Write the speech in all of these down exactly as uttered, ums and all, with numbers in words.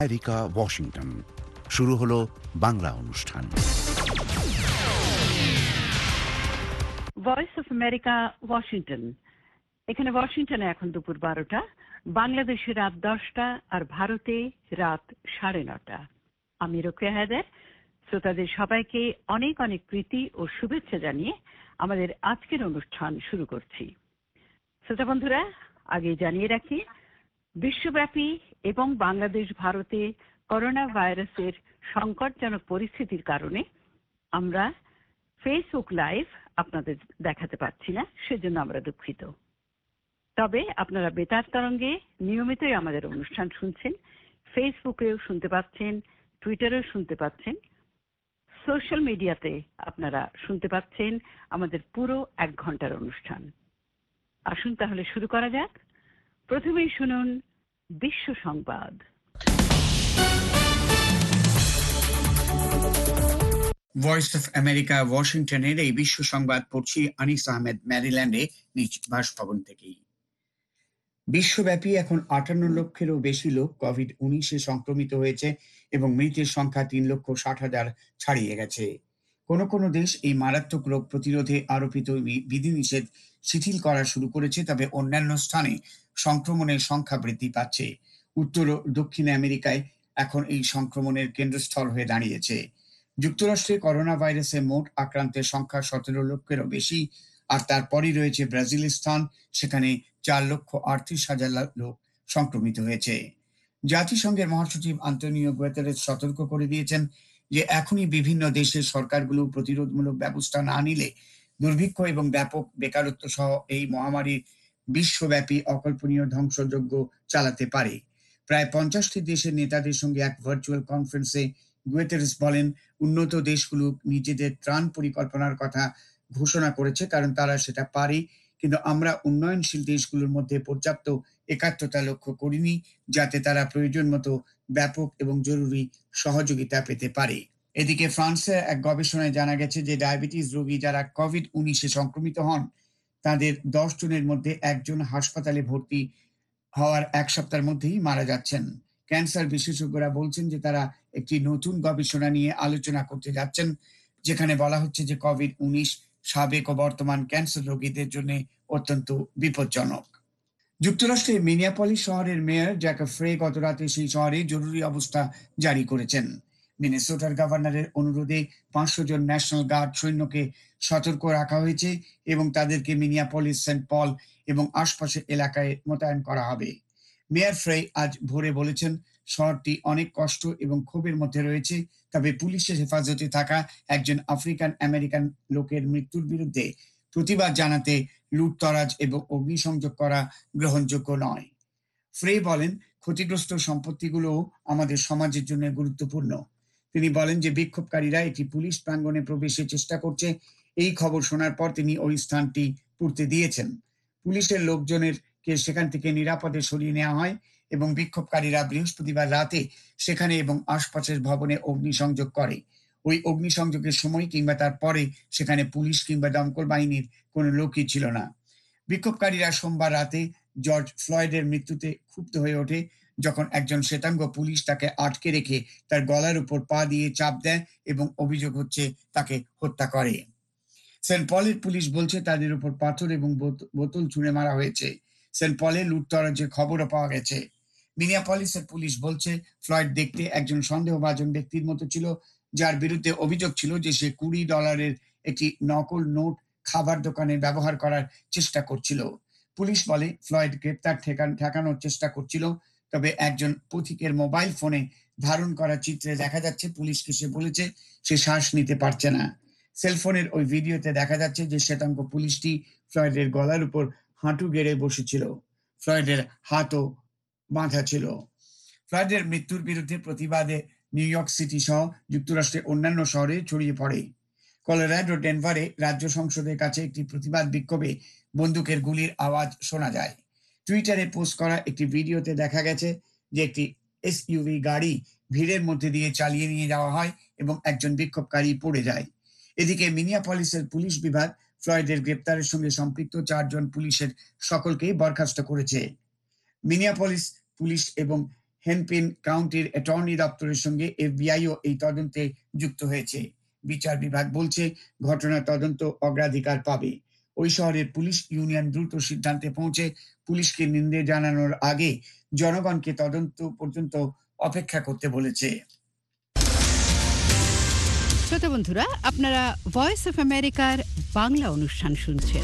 America Washington শুরু হলো বাংলা অনুষ্ঠান। Voice of America Washington. এখানে ওয়াশিংটনে এখন দুপুর বারোটা, বাংলাদেশে রাত দশটা, আর ভারতে রাত সাড়ে নটা। আমি রোকেয়া হায়দার শ্রোতাদের সবাইকে অনেক অনেক প্রীতি ও শুভেচ্ছা জানিয়ে আমাদের আজকের অনুষ্ঠান শুরু করছি। শ্রোতা বন্ধুরা, আগে জানিয়ে রাখি, বিশ্বব্যাপী এবং বাংলাদেশ ভারতে করোনা ভাইরাসের সংকটজনক পরিস্থিতির কারণে আমরা ফেসবুক লাইভ আপনাদের দেখাতে পারছি না, সেজন্য আমরা দুঃখিত। তবে আপনারা বেতার তরঙ্গে নিয়মিতই আমাদের অনুষ্ঠান শুনছেন, ফেসবুকেও শুনতে পাচ্ছেন, টুইটারেও শুনতে পাচ্ছেন, সোশ্যাল মিডিয়াতে আপনারা শুনতে পাচ্ছেন আমাদের পুরো এক ঘন্টার অনুষ্ঠান। আসুন তাহলে শুরু করা যাক। প্রথমেই শুনুন বিশ্ব সংবাদ। ভয়েস অফ আমেরিকা ওয়াশিংটনের এই বিশ্ব সংবাদ পড়ছি আনিস আহমেদ, ম্যারিল্যান্ডে নিজ বাসভবন থেকেই। বিশ্বব্যাপী এখন আটান্ন লক্ষেরও বেশি লোক কোভিড উনিশে সংক্রমিত হয়েছে এবং মৃতের সংখ্যা তিন লক্ষ ষাট হাজার ছাড়িয়ে গেছে। কোনো কোনো দেশ এই মারাত্মক রোগ প্রতিরোধে আরোপিত বিধিনিষেধ শিথিল করা শুরু করেছে, তবে অন্যান্য স্থানে সংক্রমণের সংখ্যা বৃদ্ধি পাচ্ছে। উত্তর ও দক্ষিণ আমেরিকায় এখন এই সংক্রমণের কেন্দ্রস্থল হয়ে দাঁড়িয়েছে। যুক্তরাষ্ট্রে করোনা ভাইরাসে মোট আক্রান্তের সংখ্যা সতেরো লক্ষেরও বেশি, আর তারপরই রয়েছে ব্রাজিলের স্থান, সেখানে চার লক্ষ আটত্রিশ হাজার লোক সংক্রমিত হয়েছে। জাতিসংঘের মহাসচিব আন্তোনিও গুতেরেস সতর্ক করে দিয়েছেন যে এখনই বিভিন্ন দেশের সরকারগুলো প্রতিরোধমূলক ব্যবস্থা না নিলে দুর্ভিক্ষ এবং ব্যাপক বেকারত্ব সহ এই মহামারী বিশ্বব্যাপী অকল্পনীয় ধ্বংসযজ্ঞ চালাতে পারে। প্রায় পঞ্চাশটি দেশের নেতাদের সঙ্গে এক ভার্চুয়াল কনফারেন্সে গুতেরেস বলেন, উন্নত দেশগুলো নিজেদের ত্রাণ পরিকল্পনার কথা ঘোষণা করেছে কারণ তারা সেটা পারে, কিন্তু আমরা উন্নয়নশীল দেশগুলোর মধ্যে পর্যাপ্ত একাত্মতা লক্ষ্য করিনি যাতে তারা প্রয়োজন মতো ব্যাপক এবং জরুরি সহযোগিতা পেতে পারে। এদিকে ফ্রান্সে এক গবেষণায় জানা গেছে যে ডায়াবেটিস রোগী যারা কোভিড উনিশে সংক্রমিত হন তাদের দশ জনের মধ্যে একজন হাসপাতালে ভর্তি হওয়ার এক সপ্তাহের মধ্যেই মারা যাচ্ছেন। ক্যান্সার বিশেষজ্ঞরা বলছেন যে তারা একটি নতুন গবেষণা নিয়ে আলোচনা করতে যাচ্ছেন, যেখানে বলা হচ্ছে যে কোভিড উনিশ সাবেক ও বর্তমান ক্যান্সার রোগীদের জন্য অত্যন্ত বিপজ্জনক। যুক্তরাষ্ট্রের মিনিয়াপলিস শহরের মেয়র জ্যাকব ফ্রে গত রাতে সেই শহরে জরুরি অবস্থা জারি করেছেন। মিনেসোটার গভর্নরের অনুরোধে পাঁচশো জন ন্যাশনাল গার্ড সৈন্যকে সতর্ক রাখা হয়েছে এবং তাদেরকে মিনিয়াপলিস, সেন্ট পল এবং আশপাশের এলাকায় মোতায়েন করা হবে। মেয়র ফ্রে আজ ভোরে বলেছেন, শহরটি অনেক কষ্ট এবং ক্ষোভের মধ্যে রয়েছে, তবে পুলিশের হেফাজতে থাকা একজন আফ্রিকান আমেরিকান লোকের মৃত্যুর বিরুদ্ধে প্রতিবাদ জানাতে লুটতরাজ এবং অগ্নিসংযোগ করা গ্রহণযোগ্য নয়। ফ্রে বলেন, ক্ষতিগ্রস্ত সম্পত্তিগুলো আমাদের সমাজের জন্য গুরুত্বপূর্ণ। তিনি বলেন যে বিক্ষোভকারীরা একটি পুলিশ প্রাঙ্গণে প্রবেশের চেষ্টা করছে। এই খবর শোনার পর তিনি ওই স্থানটি পুড়তে দিয়েছেন। পুলিশের লোকজনের কে সেখান থেকে নিরাপদে সরিয়ে নেওয়া হয় এবং বিক্ষোভকারীরা বৃহস্পতিবার রাতে সেখানে এবং আশপাশের ভবনে অগ্নিসংযোগ করে। ওই অগ্নিসংযোগের সময় কিংবা তারপরে সেখানে পুলিশ কিংবা দমকল বাহিনীর কোনো লোকই ছিল না। বিক্ষোভকারীরা সোমবার রাতে জর্জ ফ্লয়েডের মৃত্যুতে ক্ষুব্ধ হয়ে ওঠে যখন একজন শ্বেতাঙ্গ পুলিশ তাকে আটকে রেখে তার গলার উপর পা দিয়ে চাপ দেয় এবং অভিযোগ হচ্ছে তাকে হত্যা করে। সেন্ট পলের পুলিশ বলছে তাদের উপর পাথর এবং বোতল ছুঁড়ে মারা হয়েছে। সেন্ট পলে লুটতরাজের খবরও পাওয়া গেছে। মিনিয়াপলিসের পুলিশ বলছে ফ্লয়েড দেখতে একজন সন্দেহভাজন ব্যক্তির মতো ছিল, যার বিরুদ্ধে অভিযোগ ছিল যে সে কুড়ি ডলারের একটি নকল নোট খাবার দোকানে ব্যবহার করার চেষ্টা করছিল। পুলিশ বলে ফ্লয়েড গ্রেপ্তার ঠেকানোর চেষ্টা করছিল, তবে একজন পথিকের মোবাইল ফোনে ধারণ করা চিত্রে দেখা যাচ্ছে পুলিশকে সে বলেছে সে শ্বাস নিতে পারছে না। সেলফোনের ওই ভিডিওতে দেখা যাচ্ছে যে শ্বেতাঙ্গ পুলিশটি ফ্লয়েডের গলার উপর হাঁটু গেড়ে বসেছিল। ফ্লয়েডের হাতও বাঁধা ছিল। ফ্লয়েডের মৃত্যুর বিরুদ্ধে প্রতিবাদে নিউ ইয়র্ক সিটি সহ যুক্তরাষ্ট্রের অন্যান্য শহরে ছড়িয়ে পড়ে। কলোরাডো ডেনভারে রাজ্য সংসদের কাছে একটি প্রতিবাদ বিক্ষোভে বন্দুকের গুলির আওয়াজ শোনা যায়। টুইটারে পোস্ট করা একটি ভিডিওতে দেখা গেছে যে একটি এসইউভি গাড়ি ভিড়ের মধ্যে দিয়ে চালিয়ে নিয়ে যাওয়া হয় এবং একজন বিক্ষোভকারী পড়ে যায়। এদিকে মিনিয়াপলিসের পুলিশ বিভাগ ফ্লয়েডের গ্রেপ্তারের সঙ্গে সম্পৃক্ত চারজন পুলিশের সকলকেই বরখাস্ত করেছে। মিনিয়াপলিস পুলিশ এবং হেনপিন কাউন্টির অ্যাটর্নি দপ্তরের সঙ্গে এফবিআইও এই তদন্তে যুক্ত হয়েছে। বিচার বিভাগ বলছে ঘটনা তদন্ত অগ্রাধিকার পাবে। ওই শহরের পুলিশ ইউনিয়ন দ্রুত সিদ্ধান্তে পৌঁছে পুলিশকে নিন্দে জানানোর আগে জনগণকে তদন্ত পর্যন্ত অপেক্ষা করতে বলেছে। শ্রোতা বন্ধুরা, আপনারা ভয়েস অফ আমেরিকার বাংলা অনুষ্ঠান শুনছেন।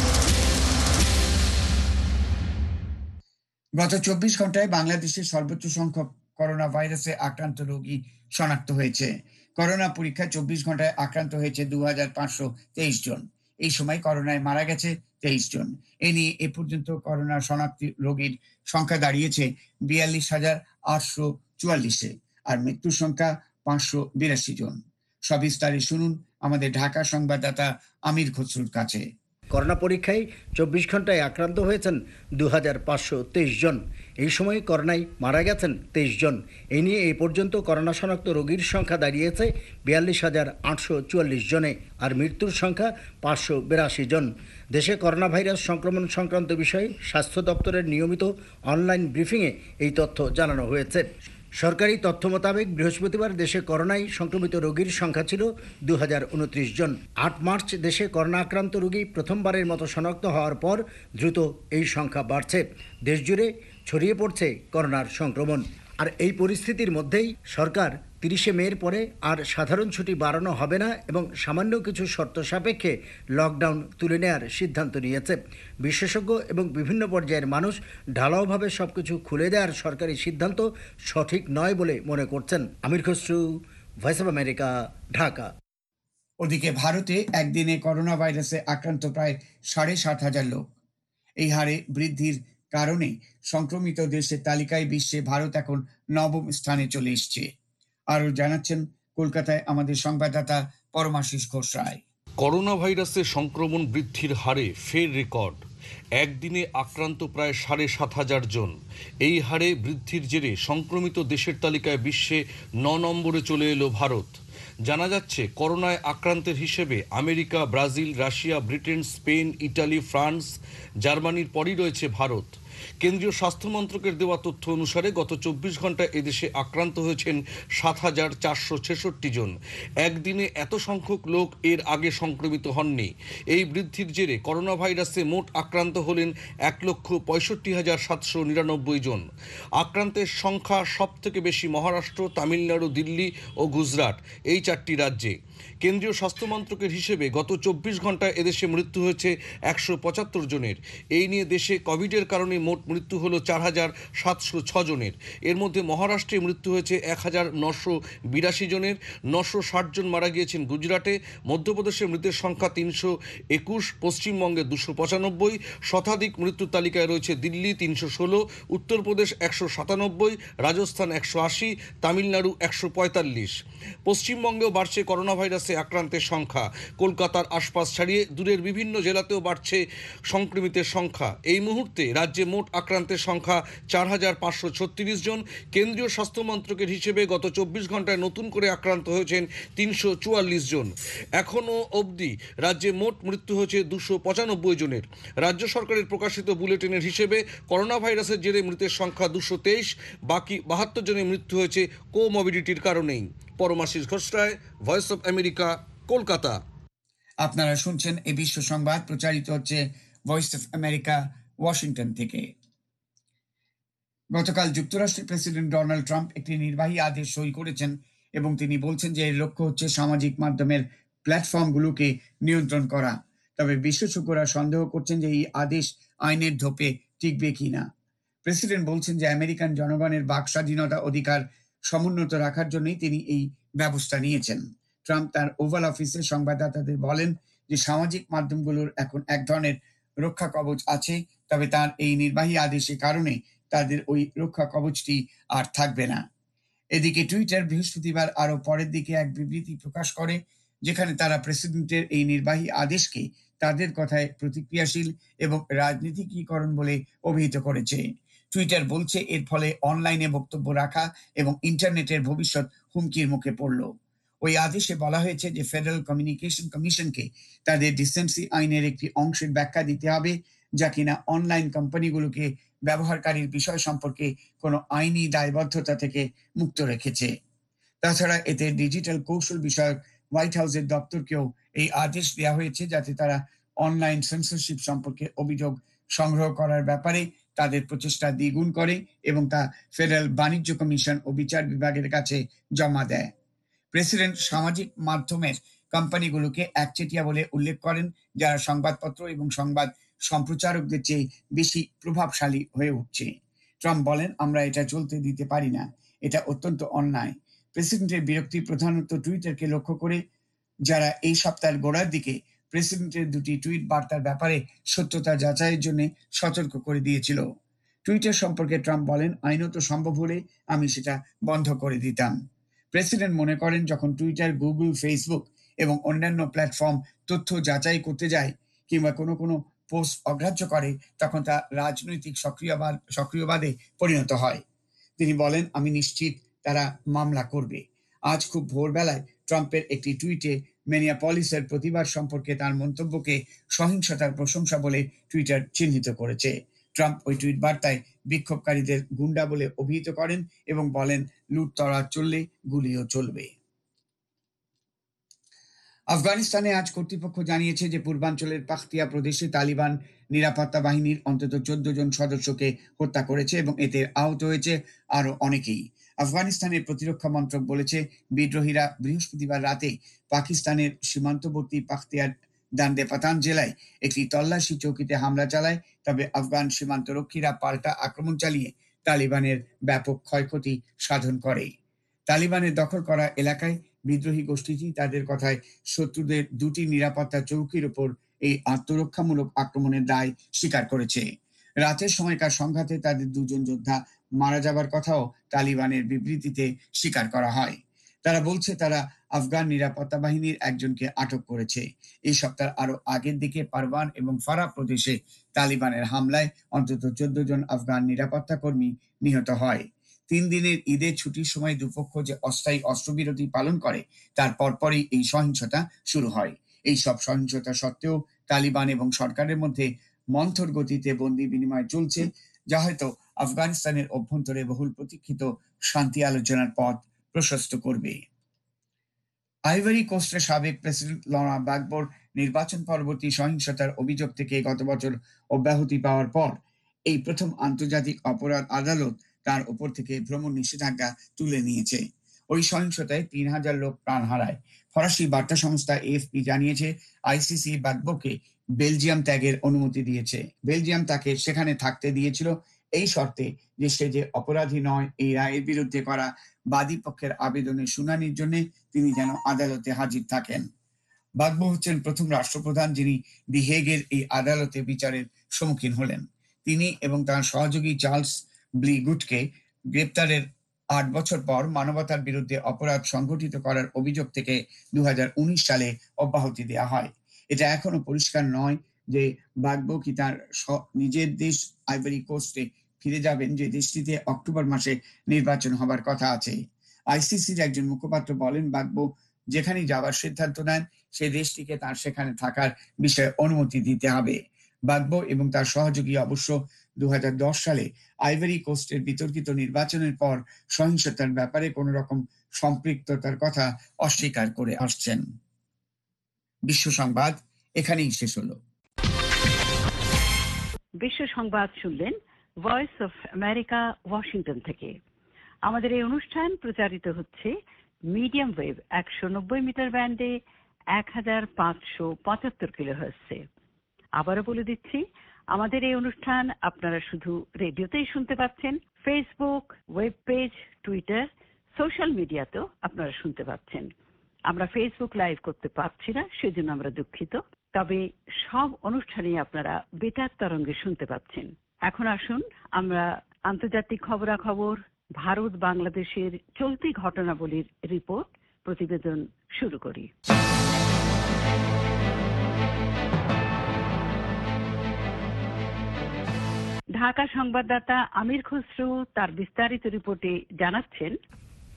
গত চব্বিশ ঘন্টায় বাংলাদেশের সর্বোচ্চ সংখ্যক করোনা ভাইরাসে আক্রান্ত রোগী শনাক্ত হয়েছে। করোনা পরীক্ষায় চব্বিশ ঘন্টায় আক্রান্ত হয়েছে দু হাজার পাঁচশো তেইশ জন। এই সময় করোনায় মারা গেছে তেইশ জন। এ নিয়ে এ পর্যন্ত করোনা শনাক্ত রোগীর সংখ্যা দাঁড়িয়েছে বিয়াল্লিশ হাজার আটশো চুয়াল্লিশে, আর মৃত্যুর সংখ্যা পাঁচশো বিরাশি জন। সবিস্তারে শুনুন আমাদের ঢাকা সংবাদদাতা আমির খসরুর কাছে। করোনা পরীক্ষায় চব্বিশ ঘন্টায় আক্রান্ত হয়েছেন দু হাজার পাঁচশো তেইশ জন। এই সময় করোনায় মারা গেছেন তেইশ জন। এই নিয়ে এই পর্যন্ত করোনা শনাক্ত রোগীর সংখ্যা দাঁড়িয়েছে বিয়াল্লিশ হাজার আটশো চুয়াল্লিশ জনে, আর মৃত্যুর সংখ্যা পাঁচশো বিরাশি জন। দেশে করোনা ভাইরাস সংক্রমণ সংক্রান্ত বিষয়ে স্বাস্থ্য দপ্তরের নিয়মিত অনলাইন ব্রিফিংয়ে এই তথ্য জানানো হয়েছে। সরকারি তথ্য মোতাবেক বৃহস্পতিবার দেশে করোনায় সংক্রমিত রোগীর সংখ্যা ছিল দু হাজার উনত্রিশ জন। আট মার্চ দেশে করোনা আক্রান্ত রোগী প্রথমবারের মতো শনাক্ত হওয়ার পর দ্রুত এই সংখ্যা বাড়ছে। দেশজুড়ে ছড়িয়ে পড়ছে করোনার সংক্রমণ। আর এই পরিস্থিতির মধ্যেই সরকার তিরিশে মের পরে আর সাধারণ ছুটি বাড়ানো হবে না এবং সামান্য কিছু শর্ত সাপেক্ষে লকডাউন তুলে নেওয়ার সিদ্ধান্ত নিয়েছে। বিশেষজ্ঞ এবং বিভিন্ন পর্যায়ের মানুষ ঢালাওভাবে সবকিছু খুলে দেওয়ার সরকারি সিদ্ধান্ত সঠিক নয় বলে মনে করছেন। Amir Khasru, Voice of America, Dhaka. ওদিকে ভারতে একদিনে করোনা ভাইরাসে আক্রান্ত প্রায় সাড়ে সাত হাজার লোক। এই হারে বৃদ্ধির কারণে সংক্রমিত দেশের তালিকায় বিশ্বে ভারত এখন নবম স্থানে চলে এসছে। আরও জানাচ্ছেন কলকাতায় আমাদের সংবাদদাতা পরমাশিস ঘোষ রায়। করোনা ভাইরাসের সংক্রমণ বৃদ্ধির হারে ফের রেকর্ড। একদিনে আক্রান্ত প্রায় সাড়ে সাত হাজার জন। এই হারে বৃদ্ধির জেরে সংক্রমিত দেশের তালিকায় বিশ্বে ন নম্বরে চলে এলো ভারত। জানা যাচ্ছে করোনায় আক্রান্তের হিসেবে America, Brazil, Russia, Britain, Spain, Italy, France, জার্মানির পরই রয়েছে ভারত। কেন্দ্রীয় স্বাস্থ্য মন্ত্রকের দেওয়া তথ্য অনুসারে গত চব্বিশ ঘন্টায় এদেশে আক্রান্ত হয়েছেন সাত হাজার চারশো ছেষট্টি জন। একদিনে এত সংখ্যক লোক এর আগে সংক্রমিত হননি। এই বৃদ্ধির জেরে করোনা ভাইরাসে মোট আক্রান্ত হলেন এক লক্ষ পঁয়ষট্টি হাজার সাতশো নিরানব্বই জন। আক্রান্তের সংখ্যা সব থেকে বেশি মহারাষ্ট্র, তামিলনাড়ু, দিল্লি ও গুজরাট, এই চারটি রাজ্যে। কেন্দ্রীয় স্বাস্থ্য মন্ত্রকের হিসেবে গত চব্বিশ ঘন্টায় এদেশে মৃত্যু হয়েছে একশো পঁচাত্তর জনের। এই নিয়ে দেশে কোভিডের কারণে মোট মৃত্যু হলো চার হাজার সাতশো ছ জনের। এর মধ্যে মহারাষ্ট্রে মৃত্যু হয়েছে এক হাজার নশো বিরাশি জনের। নশো ষাট জন মারা গিয়েছেন গুজরাটে। মধ্যপ্রদেশে মৃতের সংখ্যা তিনশো একুশ, পশ্চিমবঙ্গে দুশো পঁচানব্বই। শতাধিক মৃত্যুর তালিকায় রয়েছে দিল্লি তিনশো ষোলো, উত্তরপ্রদেশ একশো সাতানব্বই, রাজস্থান একশো আশি, তামিলনাড়ু একশো পঁয়তাল্লিশ। পশ্চিমবঙ্গেও বাড়ছে করোনা ভাইরাসে আক্রান্তের সংখ্যা। কলকাতার আশপাশ ছাড়িয়ে দূরের বিভিন্ন জেলাতেও বাড়ছে সংক্রমিতের সংখ্যা। এই মুহূর্তে রাজ্যে মোট আক্রান্তের সংখ্যা চার হাজার পাঁচশো ছত্রিশ জন। কেন্দ্রীয় স্বাস্থ্য মন্ত্রকের হিসেবে গত চব্বিশ ঘন্টায় নতুন করে আক্রান্ত হয়েছেন তিনশো চুয়াল্লিশ জন। এখনও অবধি রাজ্যে মোট মৃত্যু হয়েছে দুশো পঁচানব্বই জনের। রাজ্য সরকারের প্রকাশিত বুলেটিনের হিসেবে করোনা ভাইরাসের জেরে মৃতের সংখ্যা দুশো তেইশ। বাকি বাহাত্তর জনের মৃত্যু হয়েছে কোমরবিডিটির কারণেই। Paramashis Ghosh Roy, Voice of America, Kolkata. আপনারা শুনছেন এই বিশ্ব সংবাদ প্রচারিত হচ্ছে ভয়েস অফ আমেরিকা, ওয়াশিংটন থেকে। গতকাল যুক্তরাষ্ট্রের প্রেসিডেন্ট ডোনাল্ড ট্রাম্প একটি নির্বাহী আদেশ সই করেছেন এবং তিনি বলছেন যে এর লক্ষ্য হচ্ছে সামাজিক মাধ্যমের প্ল্যাটফর্মগুলোকে নিয়ন্ত্রণ করা। তবে বিশেষজ্ঞরা সন্দেহ করছেন যে এই আদেশ আইনের ধোপে টিকবে কিনা। প্রেসিডেন্ট বলছেন যে আমেরিকান জনগণের বাক স্বাধীনতা অধিকার সমুন্নত রাখার জন্যই তিনি এই ব্যবস্থা নিয়েছেন। ট্রাম্প তার ওভাল অফিসে সংবাদদাতাদের বলেন যে সামাজিক মাধ্যমগুলোর এখন এক ধরনের রক্ষা কবচ আছে, তবে তার এই নির্বাহী আদেশের কারণে তাদের ওই রক্ষা কবচটি আর থাকবে না। এদিকে টুইটার বৃহস্পতিবার আরো পরের দিকে এক বিবৃতি প্রকাশ করে, যেখানে তারা প্রেসিডেন্টের এই নির্বাহী আদেশকে তাদের কথায় প্রতিক্রিয়াশীল এবং রাজনীতিকীকরণ বলে অভিহিত করেছে। টুইটার বলছে এর ফলে অনলাইনে বক্তব্য রাখা এবং ইন্টারনেটের ভবিষ্যৎ হুমকির মুখে পড়ল। ওই আদেশে বলা হয়েছে যে ফেডারেল কমিউনিকেশন কমিশনকে তাদের ডিসেন্সি আইনের একটি অংশের ব্যাখ্যা দিতে হবে, যা কিনা অনলাইন কোম্পানিগুলোকে ব্যবহারকারীর বিষয় সম্পর্কে কোনো আইনি দায়বদ্ধতা থেকে মুক্ত রেখেছে। তাছাড়া এতে ডিজিটাল কৌশল বিষয়ক হোয়াইট হাউসের দপ্তরকেও এই আদেশ দেওয়া হয়েছে যাতে তারা অনলাইন সেন্সরশিপ সম্পর্কে অভিযোগ সংগ্রহ করার ব্যাপারে তাদের প্রচেষ্টা দ্বিগুণ করে এবং তা ফেডারেল বাণিজ্য কমিশন ও বিচার বিভাগের কাছে জমা দেয়। প্রেসিডেন্ট সামাজিক মাধ্যমের কোম্পানিগুলোকে একচেটিয়া বলে উল্লেখ করেন, যারা সংবাদপত্র এবং সংবাদ সম্প্রচারকদের চেয়ে বেশি প্রভাবশালী হয়ে উঠছে। ট্রাম্প বলেন, আমরা এটা চলতে দিতে পারি না, এটা অত্যন্ত অন্যায়। প্রেসিডেন্টের বিরক্তি প্রধানত টুইটারকে লক্ষ্য করে, যারা এই সপ্তাহের গোড়ার দিকে প্রেসিডেন্টের দুটি টুইট বার্তার ব্যাপারে সত্যতা যাচাইয়ের জন্য সতর্ক করে দিয়েছিল। টুইটার সম্পর্কে ট্রাম্প বলেন, আইনত সম্ভব হলে আমি সেটা বন্ধ করে দিতাম। প্রেসিডেন্ট মনে করেন, যখন টুইটার, গুগল, ফেসবুক এবং অন্যান্য প্ল্যাটফর্ম তথ্য যাচাই করতে যায় কিংবা কোনো কোনো পোস্ট অগ্রাহ্য করে, তখন তা রাজনৈতিক সক্রিয়বাদ সক্রিয়বাদে পরিণত হয়। তিনি বলেন, আমি নিশ্চিত তারা মামলা করবে। আজ খুব ভোরবেলায় ট্রাম্পের একটি টুইটে মিনিয়াপলিসের প্রতিবাদ সম্পর্কে তার মন্তব্যকে সহিংসতার প্রশংসা বলে টুইটার চিহ্নিত করেছে। ট্রাম্প ওই টুইট বার্তায় বিক্ষোভকারীদের গুন্ডা বলে অভিহিত করেন এবং বলেন, লুটতরা চললে গুলিও চলবে। আফগানিস্তানে আজ কর্তৃপক্ষ জানিয়েছে যে পূর্বাঞ্চলের পাখতিয়া প্রদেশে তালিবান নিরাপত্তা বাহিনীর অন্তত চোদ্দ জন সদস্যকে হত্যা করেছে এবং এতে আহত হয়েছে আরো অনেকেই। আফগানিস্তানের প্রতিরক্ষা মন্ত্রক বলেছে, বিদ্রোহীরা বৃহস্পতিবার রাতে পাকিস্তানের সীমান্তবর্তী পাখতিয়ার দান্ডে পাতান জেলায় একটি তল্লাশি চৌকিতে হামলা চালায়। তবে আফগান সীমান্তরক্ষীরা পাল্টা আক্রমণ চালিয়ে তালিবানের ব্যাপক ক্ষয়ক্ষতি সাধন করে। তালিবানের দখল করা এলাকায় বিদ্রোহী গোষ্ঠীটি তাদের কথায় শত্রুদের দুটি নিরাপত্তা চৌকির উপর এই আত্মরক্ষামূলক আক্রমণের দায় স্বীকার করেছে। রাতের সময়কার সংঘাতে তাদের দুজন যোদ্ধা মারা যাবার কথাও তালিবানের বিবৃতিতে স্বীকার করা হয়। তারা বলছে তারা আফগান নিরাপত্তা বাহিনীর একজনকে আটক করেছে। এই সপ্তাহের আরো আগের দিকে পারওয়ান এবং ফারাহ প্রদেশে তালিবানের হামলায় অন্তত চোদ্দ জন আফগান নিরাপত্তা কর্মী নিহত হয়। তিন দিনের ঈদের ছুটির সময় দুপক্ষ যে অস্থায়ী অস্ত্রবিরতি পালন করে তার পরপরই এই সহিংসতা শুরু হয়। এই সব সহিংসতা সত্ত্বেও তালিবান এবং সরকারের মধ্যে মন্থর গতিতে বন্দী বিনিময় চলছে, যা হয়তো আফগানিস্তানের অভ্যন্তরে বহুল প্রতীক্ষিত শান্তি আলোচনার পথ প্রশস্ত করবে। আইভরি কোস্টের সাবেক প্রেসিডেন্ট লরা বাগবোর নির্বাচন পরবর্তী সহিংসতার অভিযোগ থেকে গত বছর অব্যাহতি পাওয়ার পর এই প্রথম আন্তর্জাতিক অপরাধ আদালত তার উপর থেকে ভ্রমণ নিষেধাজ্ঞা তুলে নিয়েছে। ওই সহিংসতায় তিন হাজার লোক প্রাণ হারায়। ফরাসি বার্তা সংস্থা এএফপি জানিয়েছে, আইসিসি বাগবোকে বেলজিয়াম ত্যাগের অনুমতি দিয়েছে। বেলজিয়াম তাকে সেখানে থাকতে দিয়েছিল এই শর্তে যে সে যে অপরাধী নয়, এই রায়ের বিরুদ্ধে করা বাদী পক্ষের আবেদনের শুনানির জন্য তিনি যেন আদালতে হাজির থাকেন। বাগবো হচ্ছেন প্রথম রাষ্ট্রপ্রধান যিনি দি হেগের এই আদালতে বিচারের সম্মুখীন হলেন। তিনি এবং তার সহযোগী চার্লস ব্লি গুটকে গ্রেপ্তারের আট বছর পর মানবতার বিরুদ্ধে অপরাধ সংঘটিত করার অভিযোগ থেকে দু হাজার উনিশ সালে অব্যাহতি দেওয়া হয়। এটা এখনো পরিষ্কার নয় যে বাগবো কি তার নিজের দেশ আইভরি কোস্টে ফিরে যাবেন, যে দেশটিতে অক্টোবর মাসে নির্বাচন হবার কথা আছে। আইসিসির একজন মুখপাত্র বলেন, বাগবো যেখানেই যাওয়ার সিদ্ধান্ত নেন সেই দেশটিকে তার সেখানে থাকার বিষয়ে অনুমতি দিতে হবে। বাগবো এবং তার সহযোগী অবশ্য দু হাজার দশ সালে আইভরি কোস্টের বিতর্কিত নির্বাচনের পর সহিংসতার ব্যাপারে কোন রকম সম্পৃক্ততার কথা অস্বীকার করে আসছেন। বিশ্ব সংবাদ এখানেই শেষ হলো। বিশ্ব সংবাদ শুনলেন ভয়েস অফ আমেরিকা, ওয়াশিংটন থেকে। আমাদের এই অনুষ্ঠান প্রচারিত হচ্ছে মিডিয়াম ওয়েভ একশো নব্বই মিটার ব্যান্ডে এক হাজার পাঁচশো পঁচাত্তর কিলোহার্টজে। আবারও বলে দিচ্ছি, আমাদের এই অনুষ্ঠান আপনারা শুধু রেডিওতেই শুনতে পাচ্ছেন, Facebook, web page, Twitter, social মিডিয়াতেও আপনারা শুনতে পাচ্ছেন। আমরা ফেসবুক লাইভ করতে পারছি না, সেজন্য আমরা দুঃখিত। তবে সব অনুষ্ঠানেই আপনারা বেতার তরঙ্গে শুনতে পাচ্ছেন। এখন আসুন আমরা আন্তর্জাতিক খবরাখবর, ভারত বাংলাদেশের চলতি ঘটনাবলীর রিপোর্ট প্রতিবেদন শুরু করি। ঢাকা সংবাদদাতা আমির খসরু তার বিস্তারিত রিপোর্টে জানাচ্ছেন,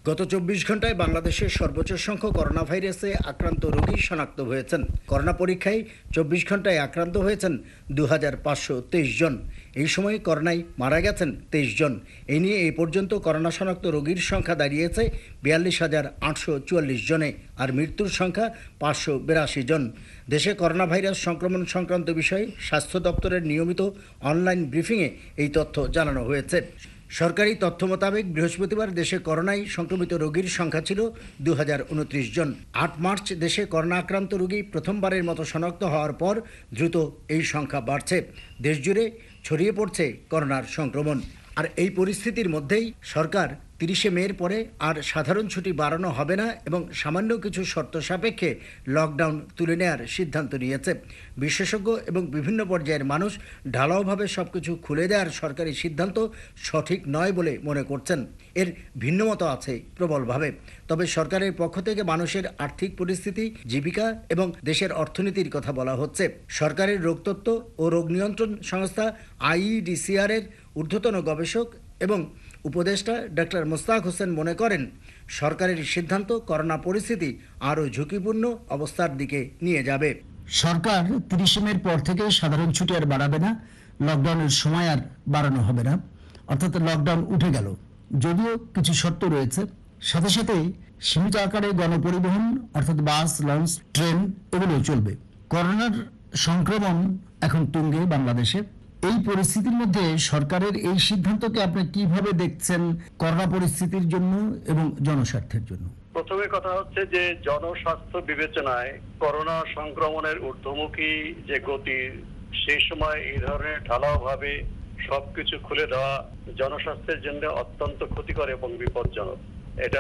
গত চব্বিশ ঘন্টায় বাংলাদেশের সর্বোচ্চ সংখ্যক করোনা ভাইরাসে আক্রান্ত রোগী শনাক্ত হয়েছেন। করোনা পরীক্ষায় চব্বিশ ঘন্টায় আক্রান্ত হয়েছেন দু হাজার পাঁচশো তেইশ জন। এই সময় করোনায় মারা গেছেন তেইশ জন। এই নিয়ে এই পর্যন্ত করোনা শনাক্ত রোগীর সংখ্যা দাঁড়িয়েছে বিয়াল্লিশ হাজার আটশো চুয়াল্লিশ জনে, আর মৃত্যুর সংখ্যা পাঁচশো বিরাশি জন। দেশে করোনা ভাইরাস সংক্রমণ সংক্রান্ত বিষয়ে স্বাস্থ্য দপ্তরের নিয়মিত অনলাইন ব্রিফিংয়ে এই তথ্য জানানো হয়েছে। সরকারি তথ্য মোতাবেক বৃহস্পতিবার দেশে করোনায় সংক্রমিত রোগীর সংখ্যা ছিল দু হাজার উনত্রিশ জন। আট মার্চ দেশে করোনা আক্রান্ত রোগী প্রথমবারের মতো শনাক্ত হওয়ার পর দ্রুত এই সংখ্যা বাড়ছে। দেশজুড়ে ছড়িয়ে পড়ছে করোনার সংক্রমণ। আর এই পরিস্থিতির মধ্যেই সরকার তিরিশে মের পরে আর সাধারণ ছুটি বাড়ানো হবে না এবং সামান্য কিছু শর্ত সাপেক্ষে লকডাউন তুলে নেওয়ার সিদ্ধান্ত নিয়েছে। বিশেষজ্ঞ এবং বিভিন্ন পর্যায়ের মানুষ ঢালাওভাবে সব কিছু খুলে দেওয়ার সরকারি সিদ্ধান্ত সঠিক নয় বলে মনে করছেন। এর ভিন্নমত আছে প্রবলভাবে। তবে সরকারের পক্ষ থেকে মানুষের আর্থিক পরিস্থিতি, জীবিকা এবং দেশের অর্থনীতির কথা বলা হচ্ছে। সরকারের রোগতত্ত্ব ও রোগ নিয়ন্ত্রণ সংস্থা আইইডিসিআর এর ঊর্ধ্বতন গবেষক এবং উপদেষ্টা ডক্টর মোস্তাক হোসেন মনে করেন, সরকারের সিদ্ধান্ত করোনা পরিস্থিতি আরও ঝুঁকিপূর্ণ অবস্থার দিকে নিয়ে যাবে। সরকার তিরিশে মের পর থেকে সাধারণ ছুটি আর বাড়াবে না, লকডাউনের সময় আর বাড়ানো হবে না, অর্থাৎ লকডাউন উঠে গেল। যদিও কিছু শর্ত রয়েছে, সাথে সাথে সীমিত আকারে গণপরিবহন অর্থাৎ বাস, লঞ্চ, ট্রেন এগুলো চলবে। করোনার সংক্রমণ এখন তুঙ্গে বাংলাদেশে। এই পরিস্থিতির মধ্যে সরকারের এই সিদ্ধান্তকে আপনি কিভাবে দেখছেন করোনা পরিস্থিতির জন্য এবং জনস্বার্থের জন্য? প্রথমে কথা হচ্ছে যে জনস্বাস্থ্য বিবেচনায় করোনা সংক্রমণের ঊর্ধ্বমুখী যে গতি, সেই সময় এই ধরনের ঢালাওভাবে সবকিছু খুলে দেওয়া জনস্বাস্থ্যের জন্য অত্যন্ত ক্ষতিকর এবং বিপজ্জনক। এটা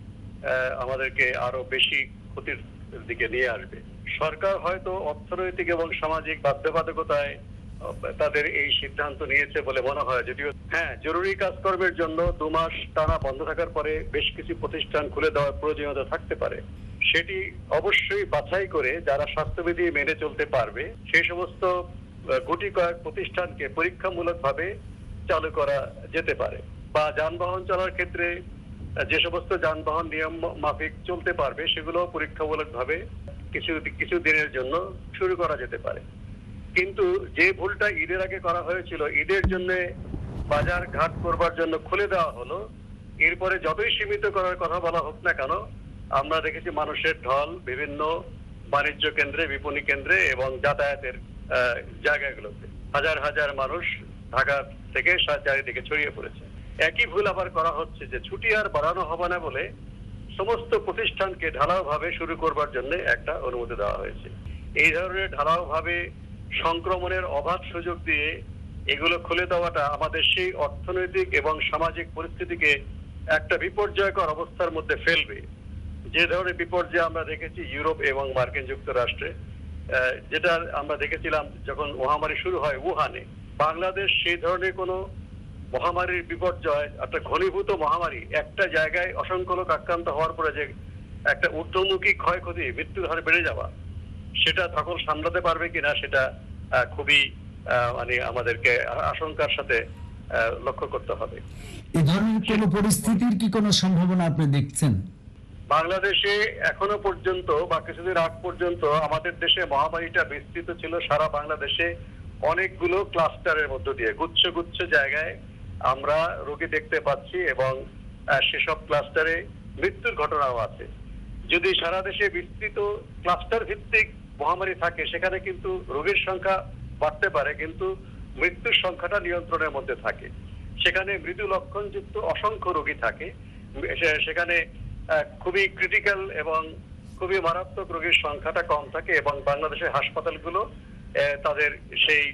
আমাদেরকে আরো বেশি ক্ষতির দিকে নিয়ে আসবে। সরকার হয়তো অর্থনৈতিক এবং সামাজিক বাধ্যবাধকতায় তাদের এই সিদ্ধান্ত নিয়েছে বলে মনে হয়। যদিও হ্যাঁ, জরুরি কাজকর্মের জন্য দু মাস টানা বন্ধ থাকার পরে বেশ কিছু প্রতিষ্ঠান খুলে দেওয়ার প্রয়োজনীয়তা থাকতে পারে। সেটি অবশ্যই বাছাই করে যারা স্বাস্থ্যবিধি মেনে চলতে পারবে সেই সমস্ত গুটি কয়েক প্রতিষ্ঠানকে পরীক্ষামূলকভাবে চালু করা যেতে পারে। বা যানবাহন চলার ক্ষেত্রে যে সমস্ত যানবাহন নিয়ম মাফিক চলতে পারবে সেগুলো পরীক্ষামূলকভাবে কিছু কিছু দিনের জন্য শুরু করা যেতে পারে। কিন্তু যে ভুলটা ঈদের আগে করা হয়েছিল, ঈদের জন্য বাজার ঘাট করবার জন্য খুলে দেওয়া হলো, এরপরে যতই সীমিত করার কথা বলা হোক না কেন, আমরা দেখেছি মানুষের ঢল বিভিন্ন বাণিজ্য কেন্দ্রে, বিপণী কেন্দ্রে এবং যাতায়াতের জায়গাগুলোতে হাজার হাজার মানুষ ঢাকা থেকে চারিদিকে ছড়িয়ে পড়েছে। একই ভুল আবার করা হচ্ছে যে ছুটি আর বাড়ানো হবে না বলে সমস্ত প্রতিষ্ঠানকে ঢালাওভাবে শুরু করবার জন্য একটা অনুমতি দেওয়া হয়েছে। এই ধরনের ঢালাওভাবে সংক্রমণের অবাধ সুযোগ দিয়ে এগুলো খুলে দেওয়াটা আমাদের সেই অর্থনৈতিক এবং সামাজিক পরিস্থিতিকে একটা বিপর্যয়কর অবস্থার মধ্যে ফেলবে। যে ধরনের বিপর্যয় আমরা দেখেছি ইউরোপ এবং মার্কিন যুক্তরাষ্ট্রে, যেটা আমরা দেখেছিলাম যখন মহামারী শুরু হয় উহানে। বাংলাদেশ সেই ধরনের কোনো মহামারীর বিপর্যয়, একটা ঘনীভূত মহামারী, একটা জায়গায় অসংখ্য লোক আক্রান্ত হওয়ার পরে যে একটা ঊর্ধ্বমুখী ক্ষয়ক্ষতি, মৃত্যুর হার বেড়ে যাওয়া, সেটা তখন সামলাতে পারবে কিনা সেটা খুবই মানে আমাদেরকে আশঙ্কার সাথে লক্ষ্য করতে হবে। এই ধরনের কোনো পরিস্থিতির কি কোনো সম্ভাবনা আপনি দেখছেন? বাংলাদেশে এখনো পর্যন্ত বা কিছুদিন আগ পর্যন্ত আমাদের দেশে মহামারীটা বিস্তৃত ছিল সারা বাংলাদেশে অনেকগুলো ক্লাস্টারের মধ্য দিয়ে। গুচ্ছ গুচ্ছ জায়গায় আমরা রোগী দেখতে পাচ্ছি এবং সেসব ক্লাস্টারে মৃত্যুর ঘটনাও আছে। যদি সারা দেশে বিস্তৃত ক্লাস্টার ভিত্তিক মহামারী থাকে, সেখানে কিন্তু রোগীর সংখ্যা বাড়তে পারে, কিন্তু মৃত্যুর সংখ্যাটা নিয়ন্ত্রণের মধ্যে থাকে। সেখানে মৃদু লক্ষণযুক্ত অসংখ্য রোগী থাকে, সেখানে খুবই ক্রিটিক্যাল এবং খুবই মারাত্মক রোগীর সংখ্যাটা কম থাকে এবং বাংলাদেশের হাসপাতালগুলো তাদের সেই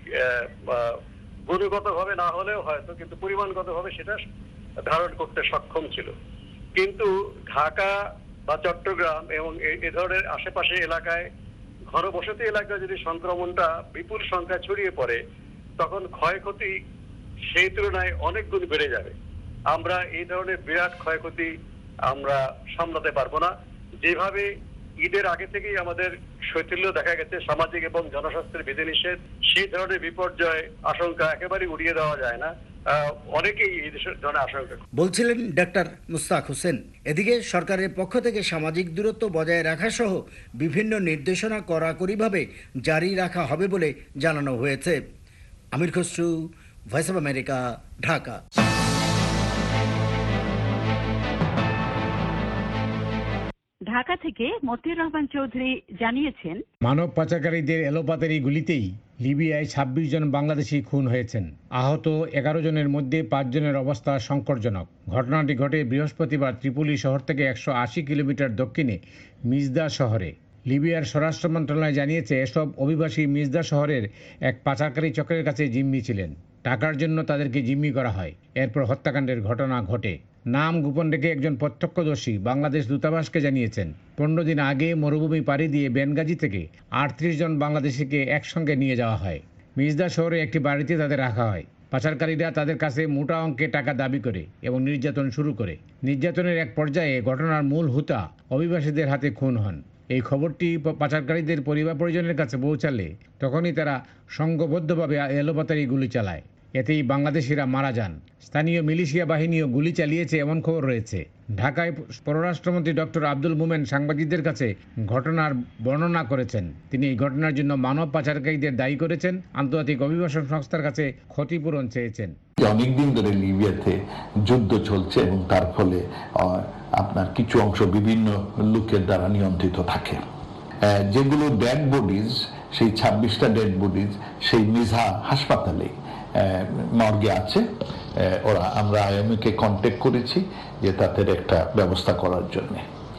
গুণগতভাবে না হলেও হয়তো কিন্তু পরিমাণগতভাবে সেটা ধারণ করতে সক্ষম ছিল। কিন্তু ঢাকা বা চট্টগ্রাম এবং এ ধরনের আশেপাশে এলাকায়, ঘনবসতি এলাকায় যদি সংক্রমণটা বিপুল সংখ্যায় ছড়িয়ে পড়ে, তখন ক্ষয়ক্ষতি সেই তুলনায় অনেক গুণ বেড়ে যাবে। আমরা এই ধরনের বিরাট ক্ষয়ক্ষতি আমরা সামলাতে পারবো না। যেভাবে ঈদের আগে থেকেই আমাদের শৈথিল্য দেখা গেছে সামাজিক এবং জনস্বাস্থ্যের বিধিনিষেধ, সেই ধরনের বিপর্যয় আশঙ্কা একেবারে উড়িয়ে দেওয়া যায় না। আহ, অনেকেই এই ধরনের আশঙ্কা। বলছিলেন ডাক্তার মুস্তাক হোসেন। এদিকে সরকারের পক্ষ থেকে সামাজিক দূরত্ব বজায় রাখা সহ বিভিন্ন নির্দেশনা কড়াকড়িভাবে জারি রাখা হবে বলে জানানো হয়েছে। Amir Khasru, Voice of America, Dhaka. Dhaka থেকে মতিউর রহমান চৌধুরী জানিয়েছেন, মানব পাচারকারীদের এলোপাতারি গুলিতেই লিবিয়ায় ছাব্বিশ জন বাংলাদেশি খুন হয়েছেন। আহত এগারো জনের মধ্যে পাঁচ জনের অবস্থা সংকটজনক। ঘটনাটি ঘটে বৃহস্পতিবার ত্রিপোলি শহর থেকে একশো আশি কিলোমিটার দক্ষিণে মিজদা শহরে। লিবিয়ার স্বরাষ্ট্র মন্ত্রণালয় জানিয়েছে, এসব অভিবাসী মিজদা শহরের এক পাচারকারী চক্রের কাছে জিম্মি ছিলেন। টাকার জন্য তাদেরকে জিম্মি করা হয়। এরপর হত্যাকাণ্ডের ঘটনা ঘটে। নাম গোপন রেখে একজন প্রত্যক্ষদর্শী বাংলাদেশ দূতাবাসকে জানিয়েছেন, পনেরো দিন আগে মরুভূমি পাড়ি দিয়ে বেনগাজি থেকে আটত্রিশ জন বাংলাদেশিকে একসঙ্গে নিয়ে যাওয়া হয়। মিজদা শহরে একটি বাড়িতে তাদের রাখা হয়। পাচারকারীরা তাদের কাছে মোটা অঙ্কে টাকা দাবি করে এবং নির্যাতন শুরু করে। নির্যাতনের এক পর্যায়ে ঘটনার মূল হুতা অভিবাসীদের হাতে খুন হন। এই খবরটি পাচারকারীদের পরিবার পরিজনের কাছে পৌঁছালে তখনই তারা সংঘবদ্ধভাবে এলোপাতারি গুলি চালায়। এতেই বাংলাদেশিরা মারা যান। স্থানীয় মিলিশিয়া বাহিনীও গুলি চালিয়েছে এমন খবর রয়েছে। ঢাকায় পররাষ্ট্রমন্ত্রী ডক্টর আব্দুল মোমেন সাংবাদিকদের কাছে ঘটনার বর্ণনা করেছেন। তিনি এই ঘটনার জন্য মানব পাচারকারীদের দায়ী করেছেন। আন্তর্জাতিক অভিবাসন সংস্থার কাছে ক্ষতিপূরণ চেয়েছেন। অনেকদিন ধরে লিবিয়াতে যুদ্ধ চলছে এবং তার ফলে আপনার কিছু অংশ বিভিন্ন লোকের দ্বারা নিয়ন্ত্রিত থাকে। যেগুলো ডেড বডিজ, সেই ছাব্বিশটা ডেড বডিজ সেই মিজহা হাসপাতালে মর্গে আছে। ওরা আমরা আইএমএকে কন্ট্যাক্ট করেছি যে তাদের একটা ব্যবস্থা করার জন্য।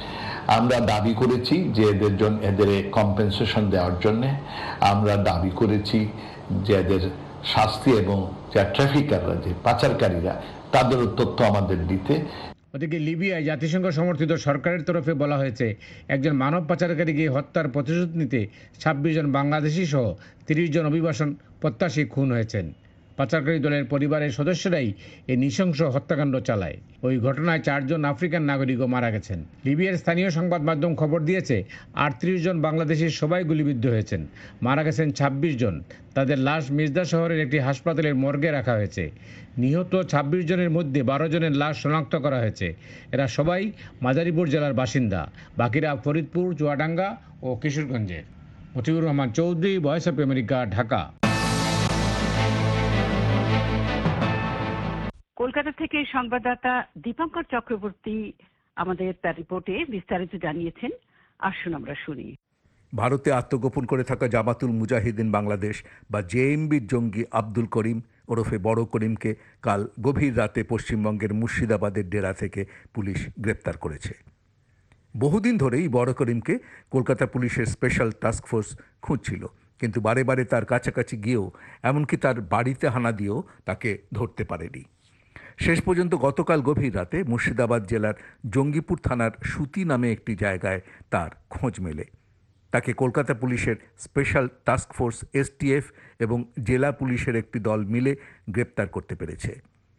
আমরা দাবি করেছি যে এদের জন্য এদের কম্পেনসেশন দেওয়ার জন্য। আমরা দাবি করেছি যে এদের শাস্তি এবং যা ট্রাফিকাররা, যে পাচারকারীরা, তাদেরও তথ্য আমাদের দিতে। ওদিকে লিবিয়ায় জাতিসংঘ সমর্থিত সরকারের তরফে বলা হয়েছে, একজন মানব পাচারকারীকে হত্যার প্রতিশোধ নিতে ছাব্বিশ জন বাংলাদেশি সহ তিরিশ জন অভিবাসন প্রত্যাশী খুন হয়েছেন। পাচারকারী দলের পরিবারের সদস্যরাই এই নৃশংস হত্যাকাণ্ড চালায়। ওই ঘটনায় চারজন আফ্রিকান নাগরিকও মারা গেছেন। লিবিয়ার স্থানীয় সংবাদ মাধ্যম খবর দিয়েছে, আটত্রিশ জন বাংলাদেশির সবাই গুলিবিদ্ধ হয়েছেন। মারা গেছেন ছাব্বিশ জন। তাদের লাশ মিজদা শহরের একটি হাসপাতালের মর্গে রাখা হয়েছে। নিহত ছাব্বিশ জনের মধ্যে বারো জনের লাশ শনাক্ত করা হয়েছে। এরা সবাই মাদারীপুর জেলার বাসিন্দা, বাকিরা ফরিদপুর, চুয়াডাঙ্গা ও কিশোরগঞ্জের। Motiur Rahman Chowdhury, Voice of America, Dhaka. Kolkata থেকে সংবাদদাতা দীপঙ্কর চক্রবর্তী আমাদের তার রিপোর্টে বিস্তারিত জানিয়েছেন। আসুন আমরা শুনি। ভারতে আত্মগোপন করে থাকা জামাতুল মুজাহিদিন বাংলাদেশ বা জেএমবির জঙ্গি আব্দুল করিম ওরফে বড় করিমকে কাল গভীর রাতে পশ্চিমবঙ্গের মুর্শিদাবাদের ডেরা থেকে পুলিশ গ্রেপ্তার করেছে। বহুদিন ধরেই বড় করিমকে কলকাতা পুলিশের স্পেশাল টাস্কফোর্স খুঁজছিল, কিন্তু বারে বারে তার কাছাকাছি গিয়েও, এমনকি তার বাড়িতে হানা দিয়েও তাকে ধরতে পারেনি। শেষ পর্যন্ত গতকাল গভীর রাতে মুর্শিদাবাদ জেলার জঙ্গিপুর থানার সুতি নামে একটি জায়গায় তার খোঁজ মেলে। তাকে কলকাতা পুলিশের স্পেশাল টাস্কফোর্স এসটিএফ এবং জেলা পুলিশের একটি দল মিলে গ্রেপ্তার করতে পেরেছে।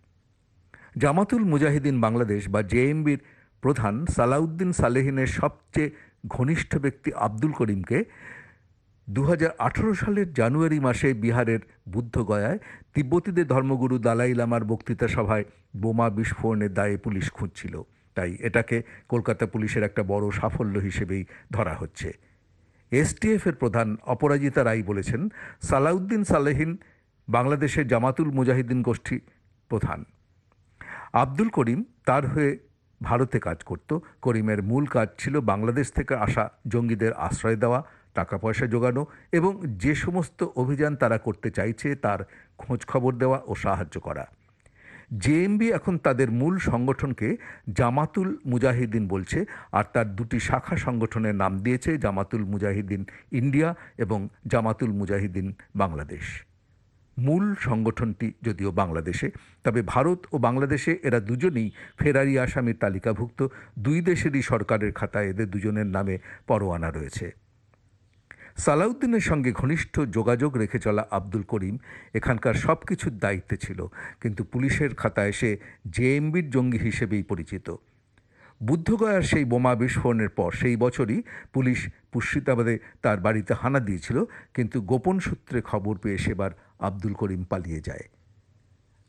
জামাতুল মুজাহিদিন বাংলাদেশ বা জেএমবির প্রধান সালাউদ্দিন সালেহিনের সবচেয়ে ঘনিষ্ঠ ব্যক্তি আব্দুল করিমকে দু হাজার আঠেরো সালের জানুয়ারি মাসে বিহারের বুদ্ধগয়ায় তিব্বতীদের ধর্মগুরু দালাই লামার বক্তৃতা সভায় বোমা বিস্ফোরণের দায়ে পুলিশ খুঁজছিল। তাই এটাকে কলকাতা পুলিশের একটা বড় সাফল্য হিসেবেই ধরা হচ্ছে। এসটিএফের প্রধান অপরাজিতা রায় বলেছেন, সালাউদ্দিন সালেহিন বাংলাদেশের জামাতুল মুজাহিদিন গোষ্ঠী প্রধান। আব্দুল করিম তার হয়ে ভারতে কাজ করত। করিমের মূল কাজ ছিল বাংলাদেশ থেকে আসা জঙ্গিদের আশ্রয় দেওয়া, টাকা পয়সা জোগানো এবং যে সমস্ত অভিযান তারা করতে চাইছে তার খোঁজ খবর দেওয়া ও সাহায্য করা। জেএমবি এখন তাদের মূল সংগঠনকে জামাতুল মুজাহিদিন বলছে, আর তার দুটি শাখা সংগঠনের নাম দিয়েছে জামাতুল মুজাহিদিন ইন্ডিয়া এবং জামাতুল মুজাহিদিন বাংলাদেশ। মূল সংগঠনটি যদিও বাংলাদেশে, তবে ভারত ও বাংলাদেশে এরা দুজনেই ফেরারি আসামির তালিকাভুক্ত। দুই দেশেরই সরকারের খাতায় এদের দুজনের নামে পরোয়ানা রয়েছে। সালাউদ্দিনের সঙ্গে ঘনিষ্ঠ যোগাযোগ রেখে চলা আব্দুল করিম এখানকার সব কিছুর দায়িত্বে ছিল, কিন্তু পুলিশের খাতায় সে জেএমবির জঙ্গি হিসেবেই পরিচিত। বুদ্ধগয়ার সেই বোমা বিস্ফোরণের পর সেই বছরই পুলিশ মুর্শিদাবাদে তার বাড়িতে হানা দিয়েছিল, কিন্তু গোপন সূত্রে খবর পেয়ে সেবার আব্দুল করিম পালিয়ে যায়।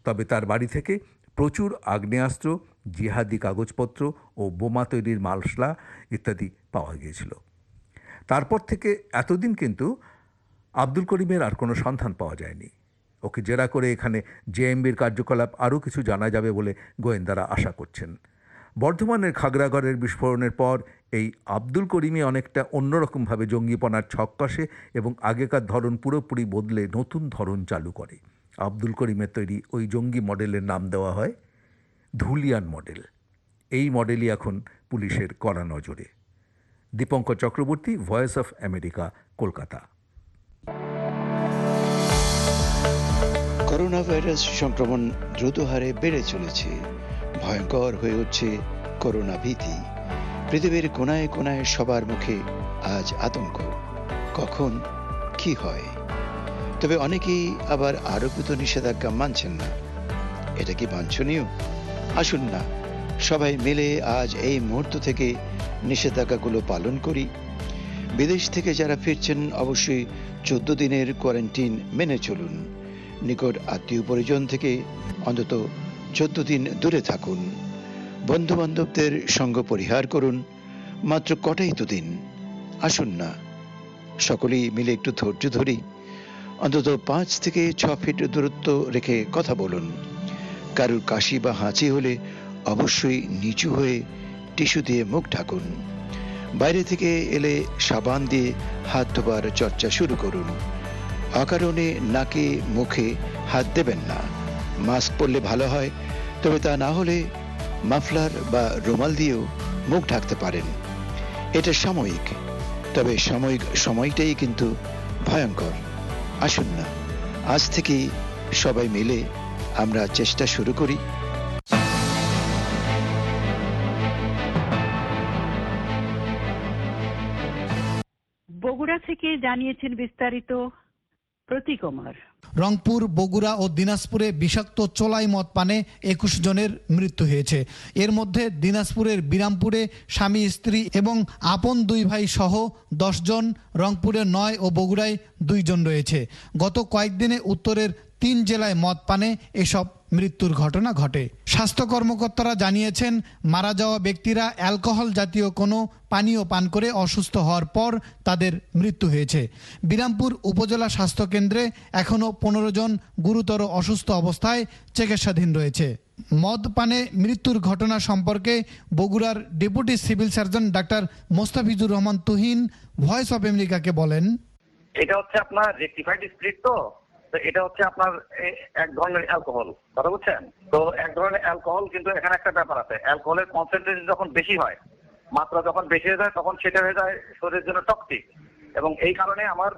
তবে তার বাড়ি থেকে প্রচুর আগ্নেয়াস্ত্র, জিহাদি কাগজপত্র ও বোমা তৈরির মশলা ইত্যাদি পাওয়া গিয়েছিল। তারপর থেকে এতদিন কিন্তু আব্দুল করিমের আর কোনো সন্ধান পাওয়া যায়নি। ওকে জেরা করে এখানে জেএমবির কার্যকলাপ আরও কিছু জানা যাবে বলে গোয়েন্দারা আশা করছেন। বর্ধমানের খাগড়াগড়ের বিস্ফোরণের পর এই আব্দুল করিমই অনেকটা অন্যরকমভাবে জঙ্গিপনার ছক কষে এবং আগেকার ধরন পুরোপুরি বদলে নতুন ধরন চালু করে। আব্দুল করিমের তৈরি ওই জঙ্গি মডেলের নাম দেওয়া হয় ধুলিয়ান মডেল। এই মডেলই এখন পুলিশের কড়া নজরে। Dipankar Chakraborty, voice of America, Kolkata. Corona virus সংক্রমণ দ্রুত হারে বেড়ে চলেছে। ভয়ঙ্কর হয়ে উঠছে করোনা ভীতি। পৃথিবীর কোনায় কোনায় সবার মুখে আজ আতঙ্ক, কখন কি হয়। তবে অনেকেই আবার আরোপিত নিষেধাজ্ঞা মানছেন না। এটা কি বাঞ্ছনীয়? আসুন না সবাই মিলে আজ এই মুহূর্ত থেকে নিষেধাজ্ঞাগুলো পালন করি। বিদেশ থেকে যারা ফিরছেন অবশ্যই চোদ্দ দিনের কোয়ারেন্টাইন মেনে চলুন। নিকট আত্মীয় পরিজন থেকে অন্তত চোদ্দ দিন দূরে থাকুন। বন্ধু বান্ধবদের সঙ্গ পরিহার করুন। মাত্র কটাই তো দিন। আসুন না সকলেই মিলে একটু ধৈর্য ধরি। অন্তত পাঁচ থেকে ছ ফিট দূরত্ব রেখে কথা বলুন। কারুর কাশি বা হাঁচি হলে অবশ্যই নিচু হয়ে টিস্যু দিয়ে মুখ ঢাকুন। বাইরে থেকে এলে সাবান দিয়ে হাত ধোবার চর্চা শুরু করুন। অকারণে নাকে মুখে হাত দেবেন না। মাস্ক পরলে ভালো হয়, তবে তা না হলে মাফলার বা রুমাল দিয়েও মুখ ঢাকতে পারেন। এটা সাময়িক, তবে সাময়িক সময়টাই কিন্তু ভয়ঙ্কর। আসুন না আজ থেকেই সবাই মিলে আমরা চেষ্টা শুরু করি। বগুড়া থেকে জানিয়েছেন বিস্তারিত প্রতীক কুমার। রংপুর, বগুড়া ও দিনাজপুরে বিষাক্ত চোলাই মদ পানে একুশ জনের মৃত্যু হয়েছে। এর মধ্যে দিনাজপুরের বিরামপুরে স্বামী স্ত্রী এবং আপন দুই ভাই সহ দশ জন, রংপুরে নয় ও বগুড়ায় দুইজন রয়েছে। গত কয়েকদিনে উত্তরের তিন জেলায় মদ পানে এসব মৃত্যুর ঘটনা ঘটে। স্বাস্থ্য কর্মকর্তারা জানিয়েছেন, মারা যাওয়া ব্যক্তিরা অ্যালকোহল জাতীয় কোনো পানীয় পান করে অসুস্থ হওয়ার পর তাদের মৃত্যু হয়েছে। বিরামপুর উপজেলা স্বাস্থ্য কেন্দ্রে এখনও পনেরো জন গুরুতর অসুস্থ অবস্থায় চিকিৎসাধীন রয়েছে। মদ পানে মৃত্যুর ঘটনা সম্পর্কে বগুড়ার deputy civil surgeon doctor Mostafizur Rahman Tuhin voice of আমেরিকাকে বলেন, এটা হচ্ছে আপনার রেক্টিফাইড স্পিরিট, তো তো এটা হচ্ছে আপনার এক ধরনের অ্যালকোহল, কথা বুঝছেন তো? এক ধরনের অ্যালকোহল, কিন্তু এখানে একটা ব্যাপার আছে। অ্যালকোহলের কনসেন্ট্রেশন যখন বেশি হয়, মাত্রা যখন বেশি হয়ে যায়, তখন সেটা হয়ে যায় শরীরের জন্য টক্সিক, এবং এই কারণে আমার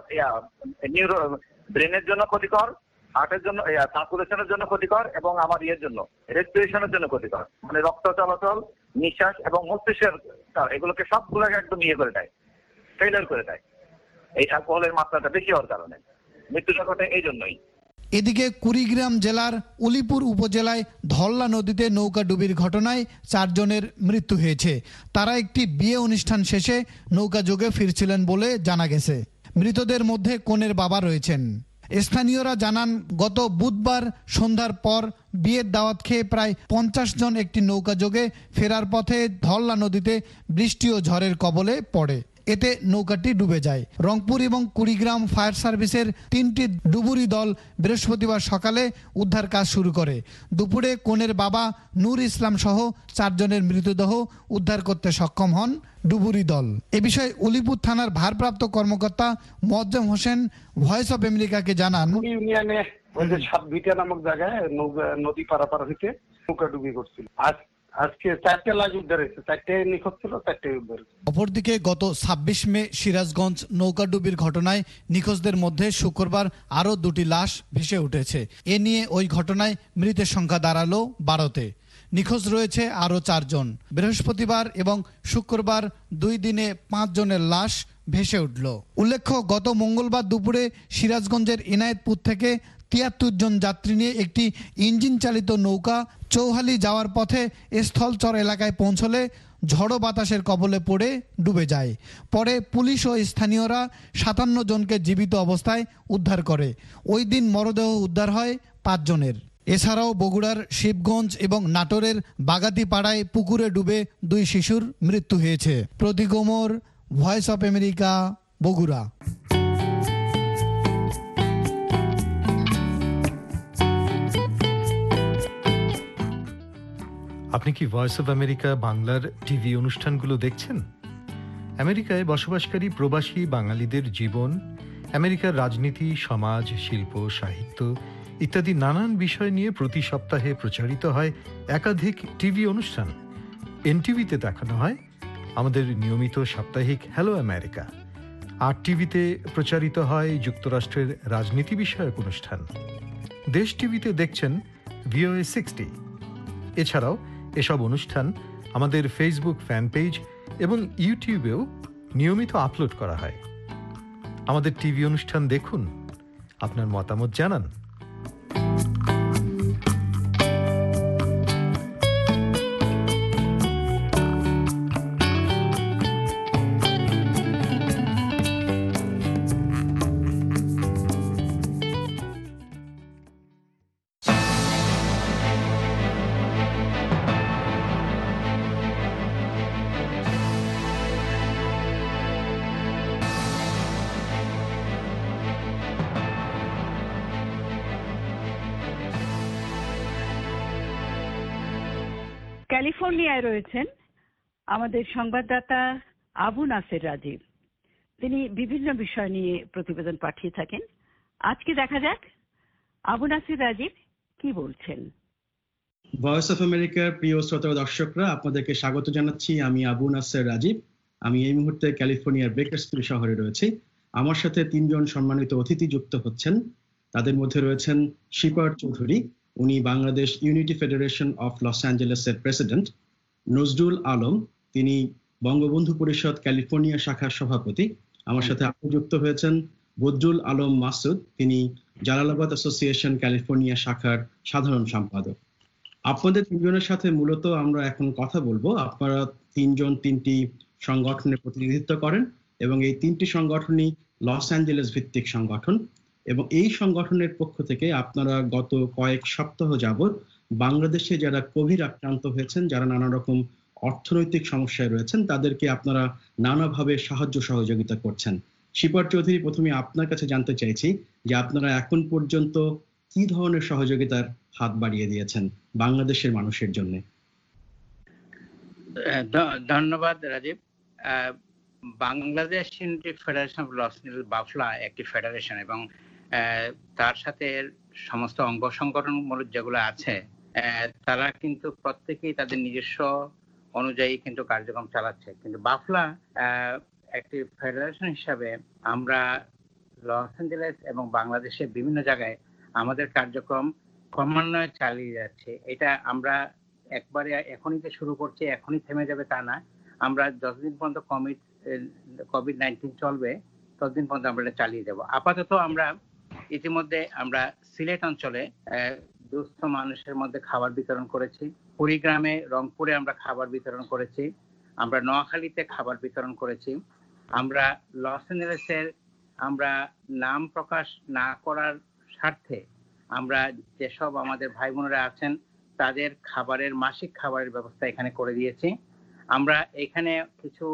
নিউরো ব্রেনের জন্য ক্ষতিকর, হার্টের জন্য, সার্কুলেশনের জন্য ক্ষতিকর, এবং আমার ইয়ের জন্য রেসপিরেশনের জন্য ক্ষতিকর। মানে রক্ত চলাচল, নিঃশ্বাস এবং মস্তিষ্কের এগুলোকে সবগুলোকে একদম ইয়ে করে দেয়, ফেলিয়ার করে দেয় এই অ্যালকোহলের মাত্রাটা বেশি হওয়ার কারণে। মৃত্যুটা ঘটে এই জন্যই। এদিকে কুড়িগ্রাম জেলার উলিপুর উপজেলায় ধল্লা নদীতে নৌকা ডুবির ঘটনায় চারজনের মৃত্যু হয়েছে। তারা একটি বিয়ে অনুষ্ঠান শেষে নৌকা যোগে ফিরছিলেন বলে জানা গেছে। মৃতদের মধ্যে কনের বাবা রয়েছেন। স্থানীয়রা জানান, গত বুধবার সন্ধ্যার পর বিয়ের দাওয়াত খেয়ে প্রায় পঞ্চাশ জন একটি নৌকা যোগে ফেরার পথে ধল্লা নদীতে বৃষ্টি ও ঝড়ের কবলে পড়ে। এতে নৌকাটি ডুবে যায়। রংপুর এবং কুড়িগ্রাম ফায়ার সার্ভিসের তিনটি ডুবুরি দল বৃহস্পতিবার সকালে উদ্ধার কাজ শুরু করে। দুপুরে কনের বাবা নূর ইসলাম সহ চারজনের মৃতদেহ উদ্ধার করতে সক্ষম হন ডুবুরি দল। এ বিষয়ে উলিপুর থানার ভারপ্রাপ্ত কর্মকর্তা মোয়াজ্জেম হোসেন ভয়েস অফ আমেরিকাকে জানান, ইউনিয়নে সাতভিটা নামক জায়গায় নদী পারাপার হইতে নৌকা ডুবি করছিল। আজ আজকে চারটে লাশ উদ্ধার হয়েছে, চারটে নিখোঁজ ছিল, চারটে উদ্ধার হয়েছে। অপরদিকে গত ছাব্বিশ মে সিরাজগঞ্জ নৌকাডুবির ঘটনায় নিখোঁজদের মধ্যে শুক্রবার আরও দুটি লাশ ভেসে উঠেছে। এ নিয়ে ওই ঘটনায় মৃতের সংখ্যা দাঁড়ালো বারোতে। নিখোঁজ রয়েছে আরও চারজন। বৃহস্পতিবার এবং শুক্রবার দুই দিনে পাঁচ জনের লাশ ভেসে উঠল। উল্লেখ্য, গত মঙ্গলবার দুপুরে সিরাজগঞ্জের ইনায়েতপুর থেকে তিয়াত্তর জন যাত্রী নিয়ে একটি ইঞ্জিন চালিত নৌকা চৌহালি যাওয়ার পথে স্থলচর এলাকায় পৌঁছলে ঝড়ো বাতাসের কবলে পড়ে ডুবে যায়। পরে পুলিশ ও স্থানীয়রা সাতান্ন জনকে জীবিত অবস্থায় উদ্ধার করে। ওই দিন মরদেহ উদ্ধার হয় পাঁচ জনের। এছাড়াও বগুড়ার শিবগঞ্জ এবং নাটোরের বাগাতিপাড়ায় পুকুরে ডুবে দুই শিশুর মৃত্যু হয়েছে। Pratik Omar, voice of America, Bogura. আপনি কি ভয়েস অফ আমেরিকা বাংলার টিভি অনুষ্ঠানগুলো দেখছেন? আমেরিকায় বসবাসকারী প্রবাসী বাঙালিদের জীবন, আমেরিকার রাজনীতি, সমাজ, শিল্প, সাহিত্য ইত্যাদি নানান বিষয় নিয়ে প্রতি সপ্তাহে প্রচারিত হয় একাধিক টিভি অনুষ্ঠান। এনটিভিতে দেখানো হয় আমাদের নিয়মিত সাপ্তাহিক হ্যালো আমেরিকা। আর টিভিতে প্রচারিত হয় যুক্তরাষ্ট্রের রাজনীতি বিষয়ক অনুষ্ঠান। দেশ টিভিতে দেখছেন ভিওএ সিক্সটি। এছাড়াও এসব অনুষ্ঠান আমাদের ফেসবুক ফ্যান পেজ এবং ইউটিউবেও নিয়মিত আপলোড করা হয়। আমাদের টিভি অনুষ্ঠান দেখুন, আপনার মতামত জানান। ক্যালিফোর্নিয়ায় রয়েছেন আমাদের সংবাদদাতা আবু নাসের রাজীব। তিনি বিভিন্ন বিষয় নিয়ে প্রতিবেদন পাঠিয়ে থাকেন। আজকে দেখা যাক আবু নাসের রাজীব কি বলছেন। ভয়েস অফ আমেরিকার প্রিয় শ্রোতা দর্শকরা, আপনাদেরকে স্বাগত জানাচ্ছি। আমি আবু নাসের রাজীব। আমি এই মুহূর্তে ক্যালিফোর্নিয়ার বেকারসভিল শহরে রয়েছি। আমার সাথে তিনজন সম্মানিত অতিথি যুক্ত হচ্ছেন। তাদের মধ্যে রয়েছেন শিপার চৌধুরী, উনি Bangladesh unity federation of Los অ্যাঞ্জেলেসের প্রেসিডেন্ট। নজরুল আলম, তিনি বঙ্গবন্ধু পরিষদ ক্যালিফোর্নিয়া শাখার সভাপতি। আমার সাথে আরো যুক্ত হয়েছেন বদরুল আলম মাসুদ, তিনি জালালাবাদ অ্যাসোসিয়েশন ক্যালিফোর্নিয়া শাখার সাধারণ সম্পাদক। আপনাদের তিনজনের সাথে মূলত আমরা এখন কথা বলবো। আপনারা তিনজন তিনটি সংগঠনের প্রতিনিধিত্ব করেন এবং এই তিনটি সংগঠনই লস অ্যাঞ্জেলেস ভিত্তিক সংগঠন এবং এই সংগঠনের পক্ষ থেকে আপনারা গত কয়েক সপ্তাহ যাবৎ বাংলাদেশে যারা কোভিড আক্রান্ত হয়েছেন, যারা নানা রকম অর্থনৈতিক সমস্যায় রয়েছেন, তাদেরকে আপনারা নানাভাবে সাহায্য সহযোগিতা করছেন। শিপার চৌধুরী, প্রথমে আপনার কাছে জানতে চাইছি যে আপনারা এখন পর্যন্ত কি ধরনের সহযোগিতার হাত বাড়িয়ে দিয়েছেন বাংলাদেশের মানুষের জন্য? ধন্যবাদ Rajib. Bangladesh unity federation of Los Angeles BAFLA একটি ফেডারেশন এবং তার সাথে সমস্ত অঙ্গ সংগঠনমূলক যেগুলো আছে তারা কিন্তু প্রত্যেকেই তাদের নিজস্ব অনুযায়ী কিন্তু কার্যক্রম চালাচ্ছে। কিন্তু বাফলা একটি ফেডারেশন হিসাবে আমরা লস অ্যাঞ্জেলেস এবং বাংলাদেশের বিভিন্ন জায়গায় আমাদের কার্যক্রম ক্রমান্বয়ে চালিয়ে যাচ্ছে। এটা আমরা একবারে এখনই যে শুরু করছি এখনই থেমে যাবে তা না। আমরা যতদিন পর্যন্ত কোভিড কোভিড নাইন্টিন চলবে ততদিন পর্যন্ত আমরা এটা চালিয়ে যাব। আপাতত আমরা ইতিমধ্যে আমরা সিলেট অঞ্চলে দুস্থ মানুষের মধ্যে খাবার বিতরণ করেছি, কুড়িগ্রামে, রংপুরে আমরা খাবার বিতরণ করেছি, আমরা নোয়াখালীতে খাবার বিতরণ করেছি। আমরা লস অ্যাঞ্জেলেসের আমরা নাম প্রকাশ না করার স্বার্থে আমরা যেসব আমাদের ভাই বোনেরা আছেন তাদের খাবারের মাসিক খাবারের ব্যবস্থা এখানে করে দিয়েছি। আমরা এখানে কিছু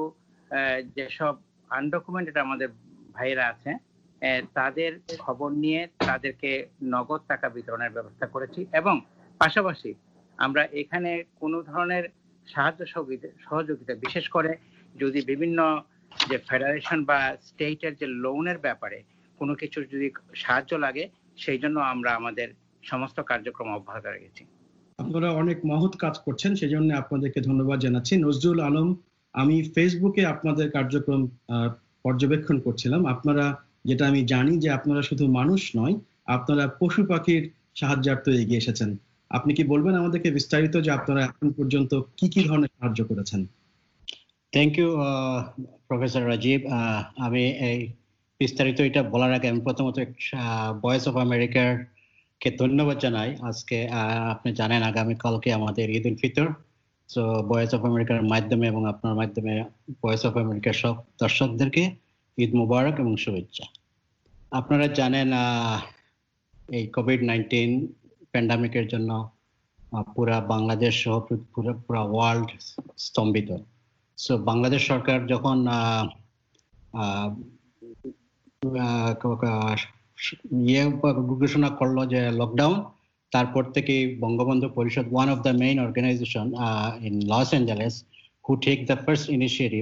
যেসব আনডকুমেন্টেড আমাদের ভাইয়েরা আছে তাদের খবর নিয়ে তাদেরকে নগদ টাকা বিতরণের ব্যবস্থা করেছি এবং পাশাপাশি আমরা এখানে কোনো ধরনের সাহায্য সহযোগিতা, বিশেষ করে যদি বিভিন্ন যে ফেডারেশন বা স্টেটের যে লোনের ব্যাপারে কোনো কিছু যদি সাহায্য লাগে সেই জন্য আমরা আমাদের সমস্ত কার্যক্রম অব্যাহত রেখেছি। আপনারা অনেক মহৎ কাজ করছেন, সেজন্য আপনাদেরকে ধন্যবাদ জানাচ্ছি। নজরুল আলম, আমি ফেসবুকে আপনাদের কার্যক্রম পর্যবেক্ষণ করছিলাম। আপনারা, যেটা আমি জানি যে আপনারা শুধু মানুষ নয়, আপনারা পশু পাখির সাহায্যার্থে এগিয়ে এসেছেন। আপনি কি বলবেন আমাদেরকে বিস্তারিত যে আপনারা এখন পর্যন্ত কি কি ধরনের সাহায্য করেছেন? Thank you professor Rajib. আমি এই বিস্তারিত এটা বলার আগে আমি প্রথমত ভয়েস অফ আমেরিকার কে ধন্যবাদ জানাই। আজকে আপনি জানেন আগামীকালকে আমাদের Eid ul Fitr, so voice of আমেরিকার মাধ্যমে এবং আপনার মাধ্যমে ভয়েস অফ আমেরিকার সব দর্শকদেরকে ঈদ মুবারক এবং শুভেচ্ছা। আপনারা জানেন এই কোভিড নাইন্টিন প্যান্ডামিকের জন্য আহ, পুরা বাংলাদেশ সহ পু- পুরা পুরা ওয়ার্ল্ড স্তম্ভিত। সো বাংলাদেশ সরকার যখন আহ, আহ, আহ, ক- ক- ইয়ে ঘোষণা করলো যে লকডাউন, তারপর থেকে Bangabandhu Parishad, one of the main organization in Los Angeles who take the first initiative,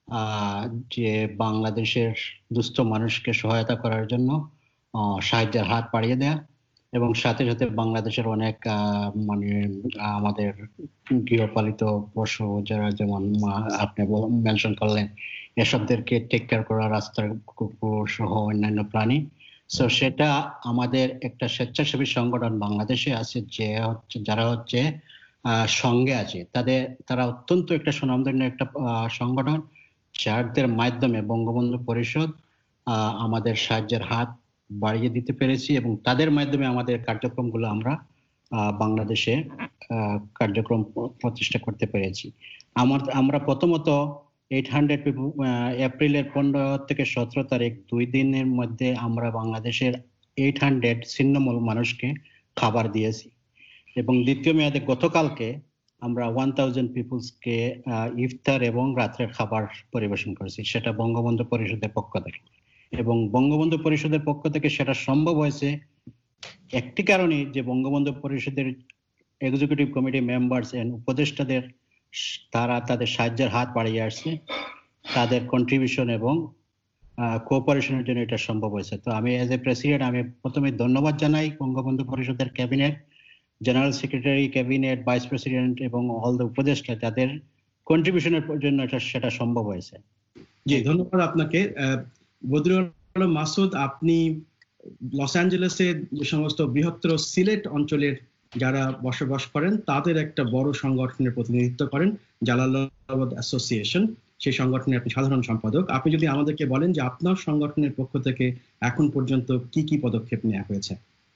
যে বাংলাদেশের দুস্থ মানুষকে সহায়তা করার জন্য আহ, সাহায্যের হাত বাড়িয়ে দেয়া, এবং সাথে সাথে বাংলাদেশের অনেক আহ, মানে আহ, আমাদের গৃহপালিত পশু যারা, যেমন আহ, আপনি মেনশন করলেন, এসবদেরকে টেক কেয়ার করা, রাস্তার কুকুর সহ অন্যান্য প্রাণী। সো সেটা আমাদের একটা স্বেচ্ছাসেবী সংগঠন বাংলাদেশে আছে, যে হচ্ছে যারা হচ্ছে আহ, সঙ্গে আছে, তাদের তারা অত্যন্ত একটা সুনামধন্য একটা আহ, সংগঠন, যাদের মাধ্যমে বঙ্গবন্ধু পরিষদ আহ, আমাদের সাহায্যের হাত বাড়িয়ে দিতে পেরেছি, এবং তাদের মাধ্যমে আমাদের কার্যক্রমগুলো আমরা আহ, বাংলাদেশে আহ, কার্যক্রম প- প্রতিষ্ঠা করতে পেরেছি। আমার আমরা প্রথমত এইট হান্ড্রেড এপ্রিলের পনেরো থেকে সতেরো তারিখ দুই দিনের মধ্যে আমরা বাংলাদেশের এইট হান্ড্রেড ছিন্নমূল মানুষকে খাবার দিয়েছি, এবং দ্বিতীয় মেয়াদে গতকালকে আমরা ওয়ান থাউজেন্ড পিপুলসকে ইফতার এবং রাত্রের খাবার পরিবেশন করেছি, সেটা বঙ্গবন্ধু পরিষদের পক্ষ থেকে। এবং বঙ্গবন্ধু পরিষদের পক্ষ থেকে সেটা সম্ভব হয়েছে একটি কারণে, যে বঙ্গবন্ধু পরিষদের এক্সিকিউটিভ কমিটি মেম্বার্স এন্ড উপদেষ্টাদের স- তারা তাদের সাহায্যের হাত বাড়িয়ে আসছে, তাদের কন্ট্রিবিউশন এবং কোঅপারেশনের জন্য এটা সম্ভব হয়েছে। তো আমি এজ এ প্রেসিডেন্ট আমি প্রথমে ধন্যবাদ জানাই বঙ্গবন্ধু পরিষদের cabinet, general secretary, cabinet, vice president এবং অল দ্য উপদেষ্টা, তাদের কন্ট্রিবিউশনের জন্য এটা সেটা সম্ভব হয়েছে। জি, ধন্যবাদ আপনাকে। আহ, বদরুল আলম মাসুদ, আপনি লস অ্যাঞ্জেলেসের যে সমস্ত বৃহত্তর সিলেট অঞ্চলের যারা বসবাস করেন তাদের একটা বড় সংগঠনের প্রতিনিধিত্ব করেন, জালালাবাদ অ্যাসোসিয়েশন, সেই সংগঠনের আপনি সাধারণ সম্পাদক। আপনি যদি আমাদেরকে বলেন যে আপনার সংগঠনের পক্ষ থেকে এখন পর্যন্ত কি কি পদক্ষেপ নেওয়া হয়েছে।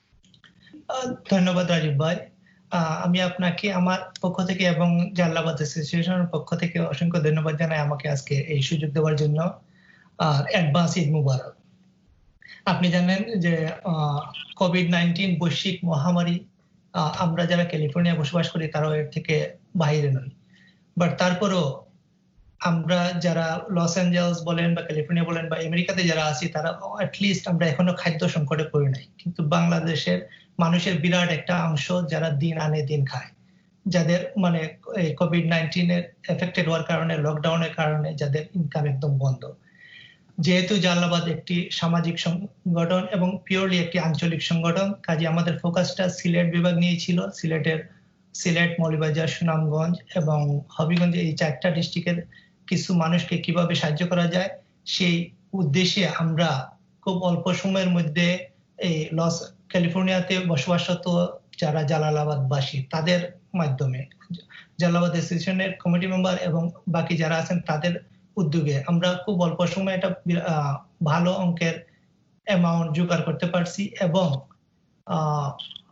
আহ, ধন্যবাদ রাজীব ভাই। আহ, আমি আপনাকে আমার পক্ষ থেকে এবং জালালাবাদ অ্যাসোসিয়েশনের পক্ষ থেকে অসংখ্য ধন্যবাদ জানাই আমাকে আজকে এই সুযোগ দেওয়ার জন্য। আর অ্যাডভান্স ঈদ মুবারক। আপনি জানেন যে কোভিড নাইন্টিন বৈশ্বিক মহামারী, আহ, আমরা যারা ক্যালিফোর্নিয়া বসবাস করি তারাও এর থেকে বাইরে নই, বাট তারপরও আমরা যারা লস অ্যাঞ্জেলস বলেন বা ক্যালিফোর্নিয়া বলেন বা আমেরিকাতে যারা আছি, তারা অ্যাটলিস্ট আমরা এখনো খাদ্য সংকটে পড়ি নাই। কিন্তু বাংলাদেশের মানুষের বিরাট একটা অংশ যারা দিন আনে দিন খায়, যাদের মানে এই কোভিড নাইন্টিনের এফেক্টেড হওয়ার কারণে, লকডাউনের কারণে যাদের ইনকাম একদম বন্ধ। যেহেতু জালালাবাদ একটি সামাজিক সংগঠন এবং পিওরলি একটি আঞ্চলিক সংগঠন, কাজে আমাদের ফোকাসটা সিলেট বিভাগ নিয়ে ছিল। সিলেটের সিলেট, মৌলভীবাজার, সুনামগঞ্জ এবং হবিগঞ্জ, এই চারটা ডিস্ট্রিক্টের কিছু মানুষকে কিভাবে সাহায্য করা যায় সেই উদ্দেশ্যে আমরা খুব অল্প সময়ের মধ্যে এই লস ক্যালিফোর্নিয়াতে বসবাসরত যারা জালালাবাদবাসী তাদের মাধ্যমে, জালালাবাদ অ্যাসোসিয়েশনের কমিটি মেম্বার এবং বাকি যারা আছেন তাদের উদ্যোগে আমরা খুব অল্প সময়ে একটা আহ, ভালো অঙ্কের অ্যামাউন্ট জোগাড় করতে পারছি। এবং আহ,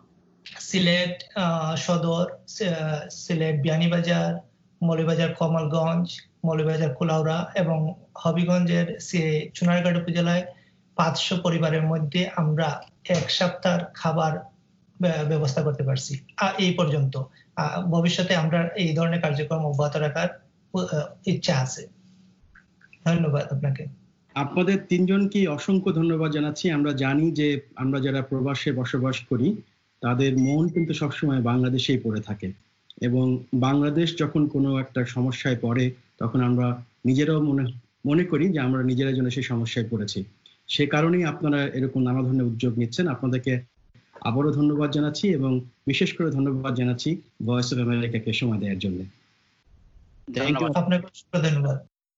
সিলেট আহ, সদর, সি- সিলেট বিয়ানীবাজার, মৌলভীবাজার কমলগঞ্জ, মৌলভীবাজার কুলাউড়া এবং হবিগঞ্জের সে- চুনারঘাট উপজেলায় পাঁচশো পরিবারের মধ্যে আমরা এক সপ্তাহের খাবার ব্য- ব্যবস্থা করতে পারছি আহ, এই পর্যন্ত। আহ, ভবিষ্যতে আমরা এই ধরনের কার্যক্রম অব্যাহত রাখার আহ, ইচ্ছা আছে। ধন্যবাদ আপনাকে। আপনাদের তিনজনকে অসংখ্য ধন্যবাদ জানাচ্ছি। আমরা জানি যে আমরা যারা প্রবাসে বসবাস করি তাদের মন কিন্তু সবসময় বাংলাদেশেই পড়ে থাকে, এবং বাংলাদেশ যখন কোনো একটা সমস্যায় পড়ে তখন আমরা নিজেরাও মনে মনে করি যে আমরা নিজেরা যেন সেই সমস্যায় পড়েছি। সে কারণেই আপনারা এরকম নানা ধরনের উদ্যোগ নিচ্ছেন। আপনাদেরকে আবারও ধন্যবাদ জানাচ্ছি, এবং বিশেষ করে ধন্যবাদ জানাচ্ছি ভয়েস অফ আমেরিকাকে সময় দেওয়ার জন্য। আপনাকে অসংখ্য ধন্যবাদ।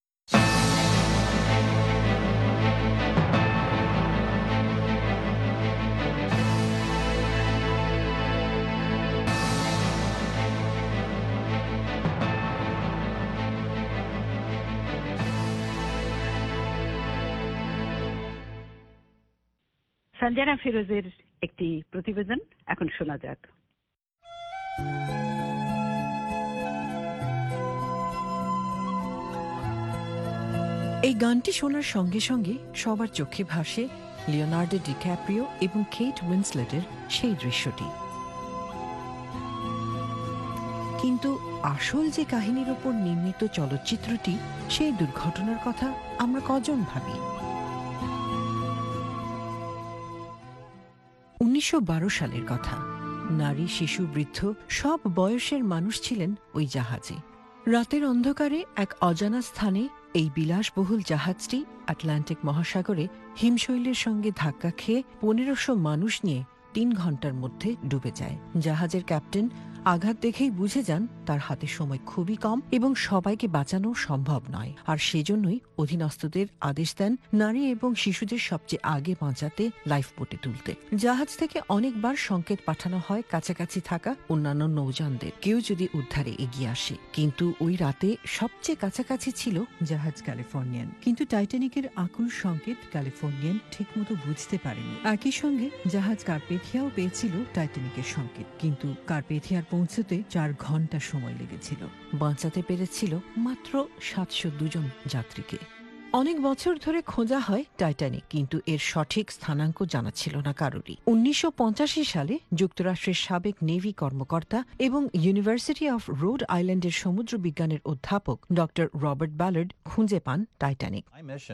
সঞ্জনা ফিরোজের একটি প্রতিবেদন এখন শোনা যাক। এই গানটি শোনার সঙ্গে সঙ্গে সবার চোখে ভাসে লিওনার্ডো ডিক্যাপ্রিও এবং কেট উইন্সলেটের সেই দৃশ্যটি। কিন্তু আসল যে কাহিনীর ওপর নির্মিত চলচ্চিত্রটি, সেই দুর্ঘটনার কথা আমরা কজন ভাবি? উনিশশো বারো সালের কথা। নারী, শিশু, বৃদ্ধ সব বয়সের মানুষ ছিলেন ওই জাহাজে। রাতের অন্ধকারে এক অজানা স্থানে এই বিলাসবহুল জাহাজটি আটলান্টিক মহাসাগরে হিমশৈলের সঙ্গে ধাক্কা খেয়ে পনেরোশো মানুষ নিয়ে তিন ঘন্টার মধ্যে ডুবে যায়। জাহাজের ক্যাপ্টেন আঘাত দেখেই বুঝে যান তার হাতে সময় খুবই কম এবং সবাইকে বাঁচানো সম্ভব নয়, আর সেজন্যই অধীনস্থদের আদেশ দেন নারী এবং শিশুদের সবচেয়ে আগে বাঁচাতে লাইফ বোটে তুলতে। জাহাজ থেকে অনেকবার সংকেত পাঠানো হয় কাছাকাছি থাকা অন্যান্য নৌযানদের, কেউ যদি উদ্ধারে এগিয়ে আসে। কিন্তু ওই রাতে সবচেয়ে কাছাকাছি ছিল জাহাজ ক্যালিফোর্নিয়ান। কিন্তু টাইটানিকের আকুল সংকেত ক্যালিফোর্নিয়ান ঠিকমতো বুঝতে পারেনি। একই সঙ্গে জাহাজ কার্পেথিয়াও পেয়েছিল টাইটানিকের সংকেত, কিন্তু কার্পেথিয়ার পৌঁছতে চার ঘন্টা সময় লেগেছিল। বাঁচাতে পেরেছিল মাত্র সাতশো দুজন যাত্রীকে। অনেক বছর ধরে খোঁজা হয় টাইটানিক, কিন্তু এর সঠিক স্থানাঙ্ক জানা ছিল না কারোরই। উনিশশো পঁচাশি সালে যুক্তরাষ্ট্রের সাবেক নেভি কর্মকর্তা এবং ইউনিভার্সিটি অফ রোড আইল্যান্ডের সমুদ্র বিজ্ঞানের অধ্যাপক ডক্টর রবার্ট ব্যালার্ড খুঁজে পান টাইটানিক।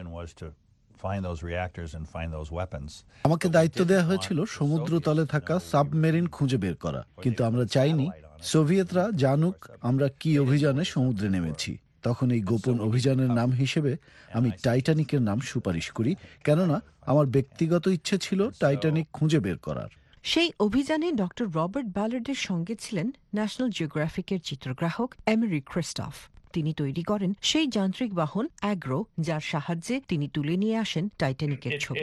আমাকে দায়িত্ব দেওয়া হয়েছিল সমুদ্রতলে থাকা সাবমেরিন খুঁজে বের করা, কিন্তু আমরা চাইনি সোভিয়েতরা জানুক আমরা কি অভিযানে সমুদ্রে নেমেছি। তখন এই গোপন অভিযানের নাম হিসেবে আমি টাইটানিকের নাম সুপারিশ করি, কেননা আমার ব্যক্তিগত ইচ্ছে ছিল টাইটানিক খুঁজে বের করার। সেই অভিযানে ডক্টর রবার্ট ব্যালার্ডের সঙ্গে ছিলেন ন্যাশনাল জিওগ্রাফিকের চিত্রগ্রাহক এমেরি ক্রিস্টফ। তিনি তৈরি করেন সেই যান্ত্রিক বাহন অ্যাগ্রো, যার সাহায্যে তিনি তুলে নিয়ে আসেন টাইটানিকের ছবি।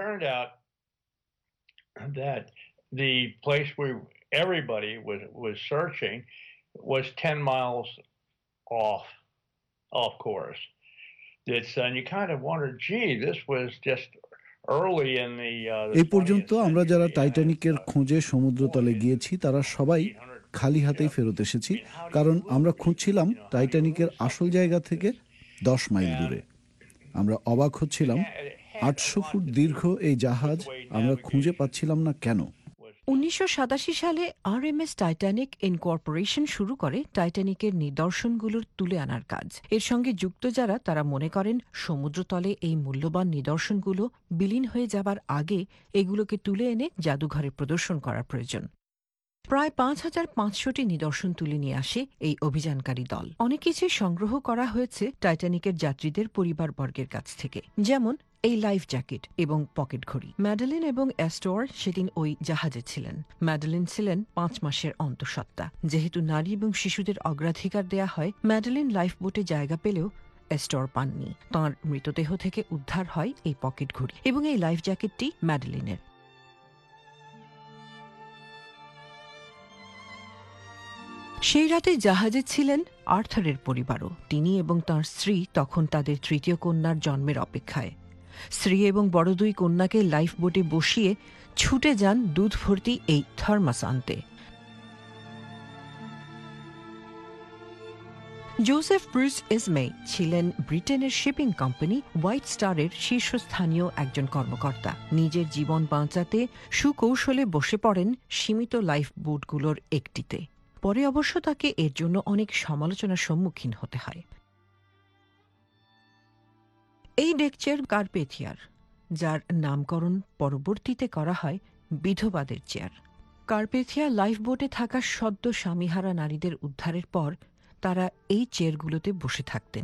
The place where everybody was was searching was ten miles off off course. It's and you kind of wondered, gee, this was just early in the. এই পর্যন্ত আমরা যারা টাইটানিকের খোঁজে সমুদ্রতলে গিয়েছি তারা সবাই খালি হাতেই ফেরত এসেছি, কারণ আমরা খুঁজছিলাম টাইটানিকের আসল জায়গা থেকে দশ মাইল দূরে। আমরা অবাক হচ্ছিলাম, আটশো ফুট দীর্ঘ এই জাহাজ আমরা খুঁজে পাচ্ছিলাম না কেন। উনিশশো সাতাশি সালে R M S Titanic incorporation শুরু করে টাইটানিকের নিদর্শনগুলোর তুলে আনার কাজ। এর সঙ্গে যুক্ত যারা, তারা মনে করেন সমুদ্রতলে এই মূল্যবান নিদর্শনগুলো বিলীন হয়ে যাবার আগে এগুলোকে তুলে এনে জাদুঘরে প্রদর্শন করার প্রয়োজন। প্রায় পাঁচ হাজার পাঁচশোটি নিদর্শন তুলে নিয়ে আসে এই অভিযানকারী দল। অনেক কিছু সংগ্রহ করা হয়েছে টাইটানিকের যাত্রীদের পরিবারবর্গের কাছ থেকে, যেমন এই লাইফ জ্যাকেট এবং পকেট ঘড়ি। ম্যাডেলিন এবং অ্যাস্টোর সেদিন ওই জাহাজে ছিলেন। ম্যাডেলিন ছিলেন পাঁচ মাসের অন্তঃসত্ত্বা। যেহেতু নারী এবং শিশুদের অগ্রাধিকার দেয়া হয়, ম্যাডেলিন লাইফ বোটে জায়গা পেলেও অ্যাস্টোর পাননি। তাঁর মৃতদেহ থেকে উদ্ধার হয় এই পকেট ঘড়ি এবং এই লাইফ জ্যাকেটটি ম্যাডেলিনের। সেই রাতে জাহাজে ছিলেন আর্থারের পরিবারও। তিনি এবং তাঁর স্ত্রী তখন তাদের তৃতীয় কন্যার জন্মের অপেক্ষায়। স্ত্রী এবং বড় দুই কন্যাকে লাইফ বোটে বসিয়ে ছুটে যান দুধ ভর্তি এই থার্মাস আনতে। জোসেফ ব্রুস ইসমে ছিলেন ব্রিটেনের শিপিং কোম্পানি হোয়াইট স্টারের শীর্ষস্থানীয় একজন কর্মকর্তা। নিজের জীবন বাঁচাতে সুকৌশলে বসে পড়েন সীমিত লাইফ বোটগুলোর একটিতে। পরে অবশ্য তাকে এর জন্য অনেক সমালোচনার সম্মুখীন হতে হয়। এই ডেকচেয়ার কার্পেথিয়ার, যার নামকরণ পরবর্তীতে করা হয় বিধবাদের চেয়ার। কার্পেথিয়া লাইফ বোটে থাকা সদ্য স্বামীহারা নারীদের উদ্ধারের পর তারা এই চেয়ারগুলোতে বসে থাকতেন।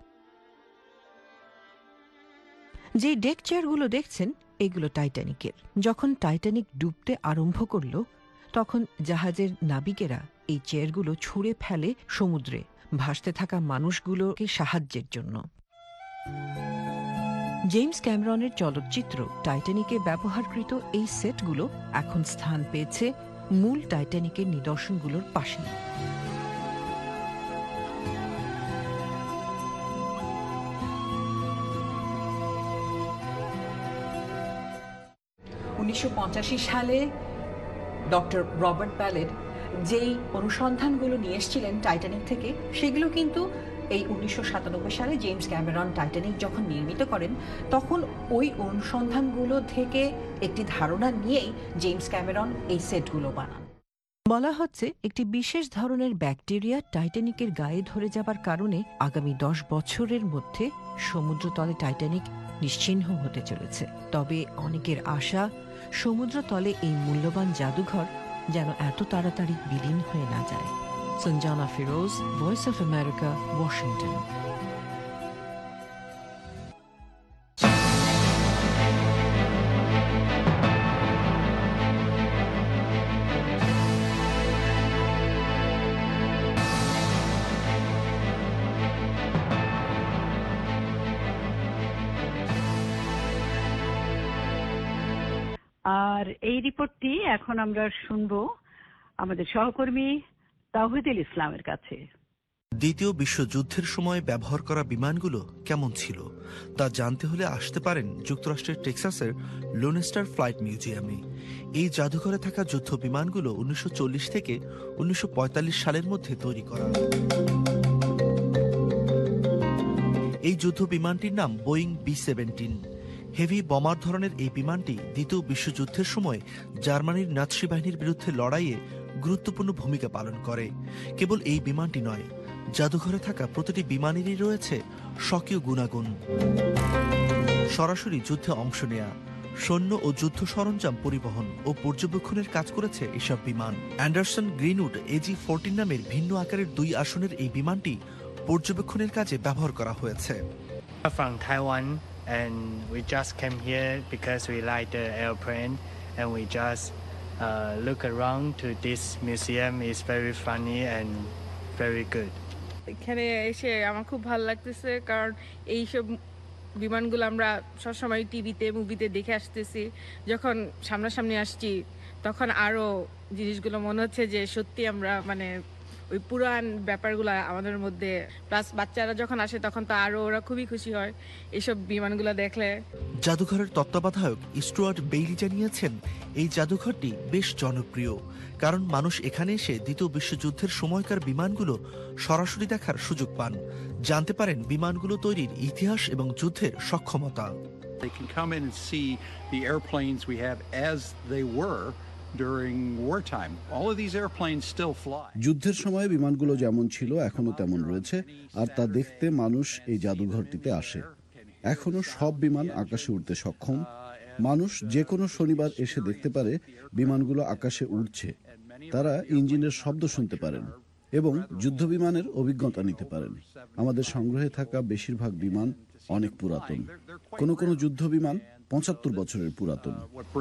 যে ডেক চেয়ারগুলো দেখছেন, এগুলো টাইটানিকের। যখন টাইটানিক ডুবতে আরম্ভ করল, তখন জাহাজের নাবিকেরা এই চেয়ারগুলো ছুঁড়ে ফেলে সমুদ্রে ভাসতে থাকা মানুষগুলোকে সাহায্যের জন্য। জেমস ক্যামেরনের চলচ্চিত্র টাইটানিকে ব্যবহারকৃত এই সেটগুলো এখন স্থান পেয়েছে মূল টাইটানিকের নিদর্শনগুলোর পাশে। উনিশশো পঁচাশি সালে ডক্টর রবার্ট ব্যালার্ড যেই অনুসন্ধানগুলো নিয়ে এসেছিলেন টাইটানিক থেকে, সেগুলো কিন্তু এই উনিশশো সাতানব্বই সালে জেমস ক্যামেরন টাইটানিক যখন নির্মিত করেন, তখন ওই অনুসন্ধানগুলো থেকে একটি ধারণা নিয়েই জেমস ক্যামেরন এই সেটগুলো বানান। বলা হচ্ছে একটি বিশেষ ধরনের ব্যাকটেরিয়া টাইটানিকের গায়ে ধরে যাবার কারণে আগামী দশ বছরের মধ্যে সমুদ্রতলে টাইটানিক নিশ্চিহ্ন হতে চলেছে। তবে অনেকের আশা সমুদ্রতলে এই মূল্যবান জাদুঘর যেন এত তাড়াতাড়ি বিলীন হয়ে না যায়। Sanjana Firoz, voice of America, Washington. আর এই রিপোর্টটি এখন আমরা শুনবো আমাদের সহকর্মী তাওহিদুল ইসলামের কাছে। দ্বিতীয় বিশ্বযুদ্ধের সময় ব্যবহার করা বিমানগুলো কেমন ছিল তা জানতে হলে আসতে পারেন যুক্তরাষ্ট্রের টেক্সাসের লোনেস্টার ফ্লাইট মিউজিয়ামে। এই জাদুঘরে থাকা যুদ্ধ বিমানগুলো উনিশশো চল্লিশ থেকে উনিশশো পঁয়তাল্লিশ সালের মধ্যে তৈরি করা। এই যুদ্ধ বিমানটির নাম বোয়িং বি সেভেন্টিন। হেভি বোমার ধরনের এই বিমানটি দ্বিতীয় বিশ্বযুদ্ধের সময় জার্মানির নাৎসি বাহিনীর বিরুদ্ধে লড়াইয়ে গুরুত্বপূর্ণ ভূমিকা পালন করে। কেবল এই বিমানটি নয়, জাদুঘরে থাকা প্রতিটি বিমানেরই রয়েছে স্বকীয় গুণাগুণ। সরাসরি যুদ্ধে অংশ নেয়া, সৈন্য ও যুদ্ধ সরঞ্জাম পরিবহন ও পর্যবেক্ষণের কাজ করেছে এসব বিমান। অ্যান্ডারসন গ্রিনউড এজি ফোরটিন নামের ভিন্ন আকারের দুই আসনের এই বিমানটি পর্যবেক্ষণের কাজে ব্যবহার করা হয়েছে। From Taiwan and we just came here because we like the airplane and we just uh, look around to this museum. It's very funny and very good. এখানে এসে আমার খুব ভালো লাগতেছে, কারণ এইসব বিমানগুলো আমরা সবসময় টিভিতে মুভিতে দেখে আসতেছি। যখন সামনাসামনি আসছি তখন আরো জিনিসগুলো মনে হচ্ছে যে সত্যি আমরা মানে ওই পুরান ব্যাপারগুলো আমাদের মধ্যে, প্লাস বাচ্চারা যখন আসে তখন তো আরো ওরা খুবই খুশি হয় এইসব বিমানগুলো দেখলে। জাদুঘরের তত্ত্বাবধায়ক স্টুয়ার্ট বেইলি জানিয়েছেন এই জাদুঘরটি বেশ জনপ্রিয়, কারণ মানুষ এখানে এসে দ্বিতীয় বিশ্বযুদ্ধের সময়কার বিমানগুলো সরাসরি দেখার সুযোগ পান, জানতে পারেন বিমানগুলো তৈরির ইতিহাস এবং যুদ্ধের সক্ষমতা। They can come in and see the airplanes we have as they were during wartime. All of these airplanes still fly. যুদ্ধের সময় বিমানগুলো যেমন ছিল এখনো তেমন রয়েছে, আর তা দেখতে মানুষ এই জাদুঘরটিতে আসে। এখনো সব বিমান আকাশে উড়তে সক্ষম। মানুষ যে কোনো শনিবার এসে দেখতে পারে বিমানগুলো আকাশে উড়ছে। তারা ইঞ্জিনের শব্দ শুনতে পারেন এবং যুদ্ধ বিমানের অভিজ্ঞতা নিতে পারেন। আমাদের সংগ্রহে থাকা বেশিরভাগ বিমান অনেক পুরাতন। কোনো কোনো যুদ্ধ বিমান পঁচাত্তর বছরের পুরাতন।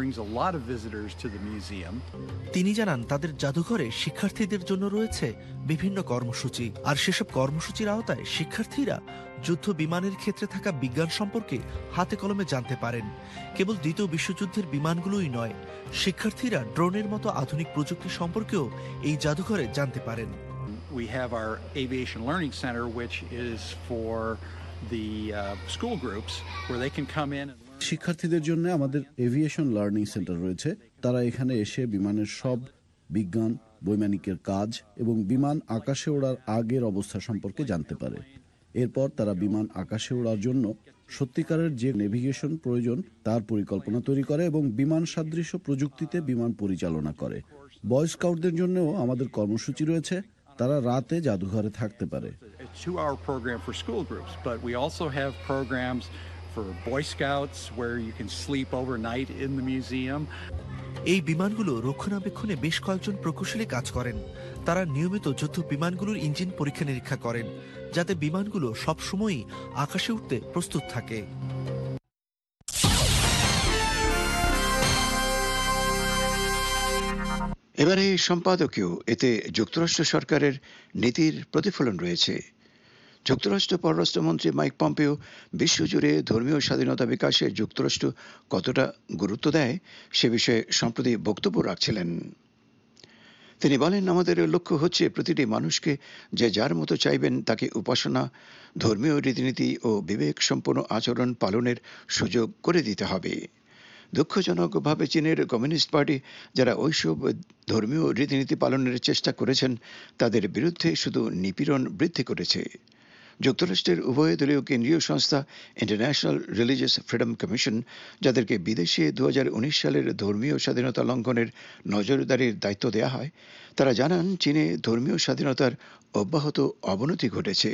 তিনি জানান তাদের জাদুঘরে শিক্ষার্থীদের জন্য রয়েছে বিভিন্ন কর্মসূচি, আর সেসব কর্মসূচির আওতায় শিক্ষার্থীরা যুদ্ধ বিমানের ক্ষেত্রে থাকা বিজ্ঞান সম্পর্কে হাতে কলমে জানতে পারেন। কেবল দ্বিতীয় বিশ্বযুদ্ধের বিমানগুলোই নয়, শিক্ষার্থীরা ড্রোনের মতো আধুনিক প্রযুক্তি সম্পর্কেও এই জাদুঘরে জানতে পারেন। We have our aviation learning center, which is for the uh, school groups where they can come in and শিক্ষার্থীদের জন্য আমাদের এভিয়েশন লার্নিং সেন্টার রয়েছে। তারা এখানে এসে বিমানের সব বিজ্ঞান, বৈমানিকের কাজ এবং বিমান আকাশে ওড়ার আগের অবস্থা সম্পর্কে জানতে পারে। এরপর তারা বিমান আকাশে ওড়ার জন্য সত্যিকারের যে নেভিগেশন প্রয়োজন তার পরিকল্পনা তৈরি করে এবং বিমান সাদৃশ্য প্রযুক্তিতে বিমান পরিচালনা করে। বয় স্কাউটদের জন্যও আমাদের কর্মসূচি রয়েছে, তারা রাতে জাদুঘরে থাকতে পারে। For Boy Scouts where you can sleep overnight in the museum. এই বিমানগুলো রক্ষণাবেক্ষণে বেশ কয়েকজন প্রকৌশলী কাজ করেন। তারা নিয়মিত যুদ্ধ বিমানগুলোর ইঞ্জিন পরীক্ষা নিরীক্ষা করেন, যাতে বিমানগুলো সবসময়ই আকাশে উঠতে প্রস্তুত থাকে। এবারে সম্পাদকীয়, এতে যুক্তরাষ্ট্র সরকারের নীতির প্রতিফলন রয়েছে। যুক্তরাষ্ট্র পররাষ্ট্রমন্ত্রী মাইক পম্পেও বিশ্বজুড়ে ধর্মীয় স্বাধীনতা বিকাশে যুক্তরাষ্ট্র কতটা গুরুত্ব দেয় সে বিষয়ে সম্প্রতি বক্তব্য রাখছিলেন। তিনি বলেন, আমাদের লক্ষ্য হচ্ছে প্রতিটি মানুষকে যে যার মতো চাইবেন তাকে উপাসনা, ধর্মীয় রীতিনীতি ও বিবেক সম্পন্ন আচরণ পালনের সুযোগ করে দিতে হবে। দুঃখজনকভাবে চীনের কমিউনিস্ট পার্টি যারা ওইসব ধর্মীয় রীতিনীতি পালনের চেষ্টা করেছেন তাদের বিরুদ্ধে শুধু নিপীড়ন বৃদ্ধি করেছে। যুক্তরাষ্ট্রের উভয় দলীয় কেন্দ্রীয় সংস্থা ইন্টারন্যাশনাল রিলিজিয়াস ফ্রিডম কমিশন, যাদেরকে বিদেশে দু হাজার উনিশ সালের ধর্মীয় স্বাধীনতা লঙ্ঘনের নজরদারির দায়িত্ব দেয়া হয়, তারা জানান চীনে ধর্মীয় স্বাধীনতার অব্যাহত অবনতি ঘটেছে।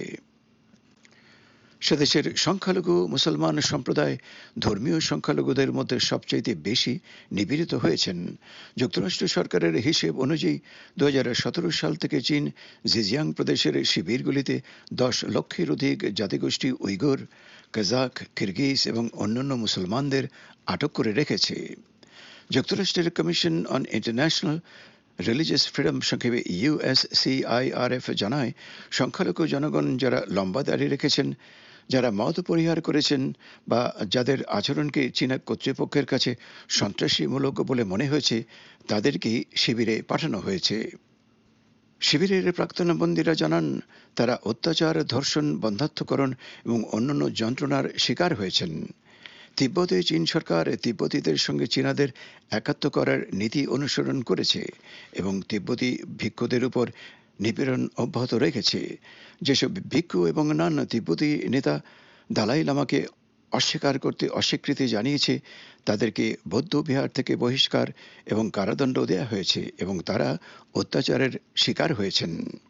সেদেশের সংখ্যালঘু মুসলমান সম্প্রদায় ধর্মীয় সংখ্যালঘুদের মধ্যে সবচাইতে বেশি নিপীড়িত হয়েছেন। যুক্তরাষ্ট্র সরকারের হিসেব অনুযায়ী দু হাজার সতেরো সাল থেকে চীন জিজিয়াং প্রদেশের শিবিরগুলিতে দশ লক্ষের অধিক জাতিগোষ্ঠী উইগুর, কাজাক, কিরগিজ এবং অন্যান্য মুসলমানদের আটক করে রেখেছে। যুক্তরাষ্ট্রের commission on international religious freedom সংক্ষেপে ইউএসসিআইআরএফ জানায়, সংখ্যালঘু জনগণ যারা লম্বা দাঁড়িয়ে রেখেছেন, যারা মত পরিহার করেছেন বা যাদের আচরণকে চীনা কর্তৃপক্ষের কাছে সন্ত্রাসীমূলক বলে মনে হয়েছে, তাদেরকেই শিবিরে পাঠানো হয়েছে। শিবিরের প্রাক্তন বন্দীরা জানান, তারা অত্যাচার, ধর্ষণ, বন্ধ্যাত্বকরণ এবং অন্যান্য যন্ত্রণার শিকার হয়েছেন। তিব্বতে চীন সরকার তিব্বতীদের সঙ্গে চীনাদের একাত্ম করার নীতি অনুসরণ করেছে এবং তিব্বতী ভিক্ষুদের উপর নিপীড়ন অব্যাহত রেখেছে। যেসব ভিক্ষু এবং নান তিব্বতী নেতা দালাই লামাকে অস্বীকার করতে অস্বীকৃতি জানিয়েছে, তাদেরকে বৌদ্ধ বিহার থেকে বহিষ্কার এবং কারাদণ্ড দেয়া হয়েছে এবং তারা অত্যাচারের শিকার হয়েছেন।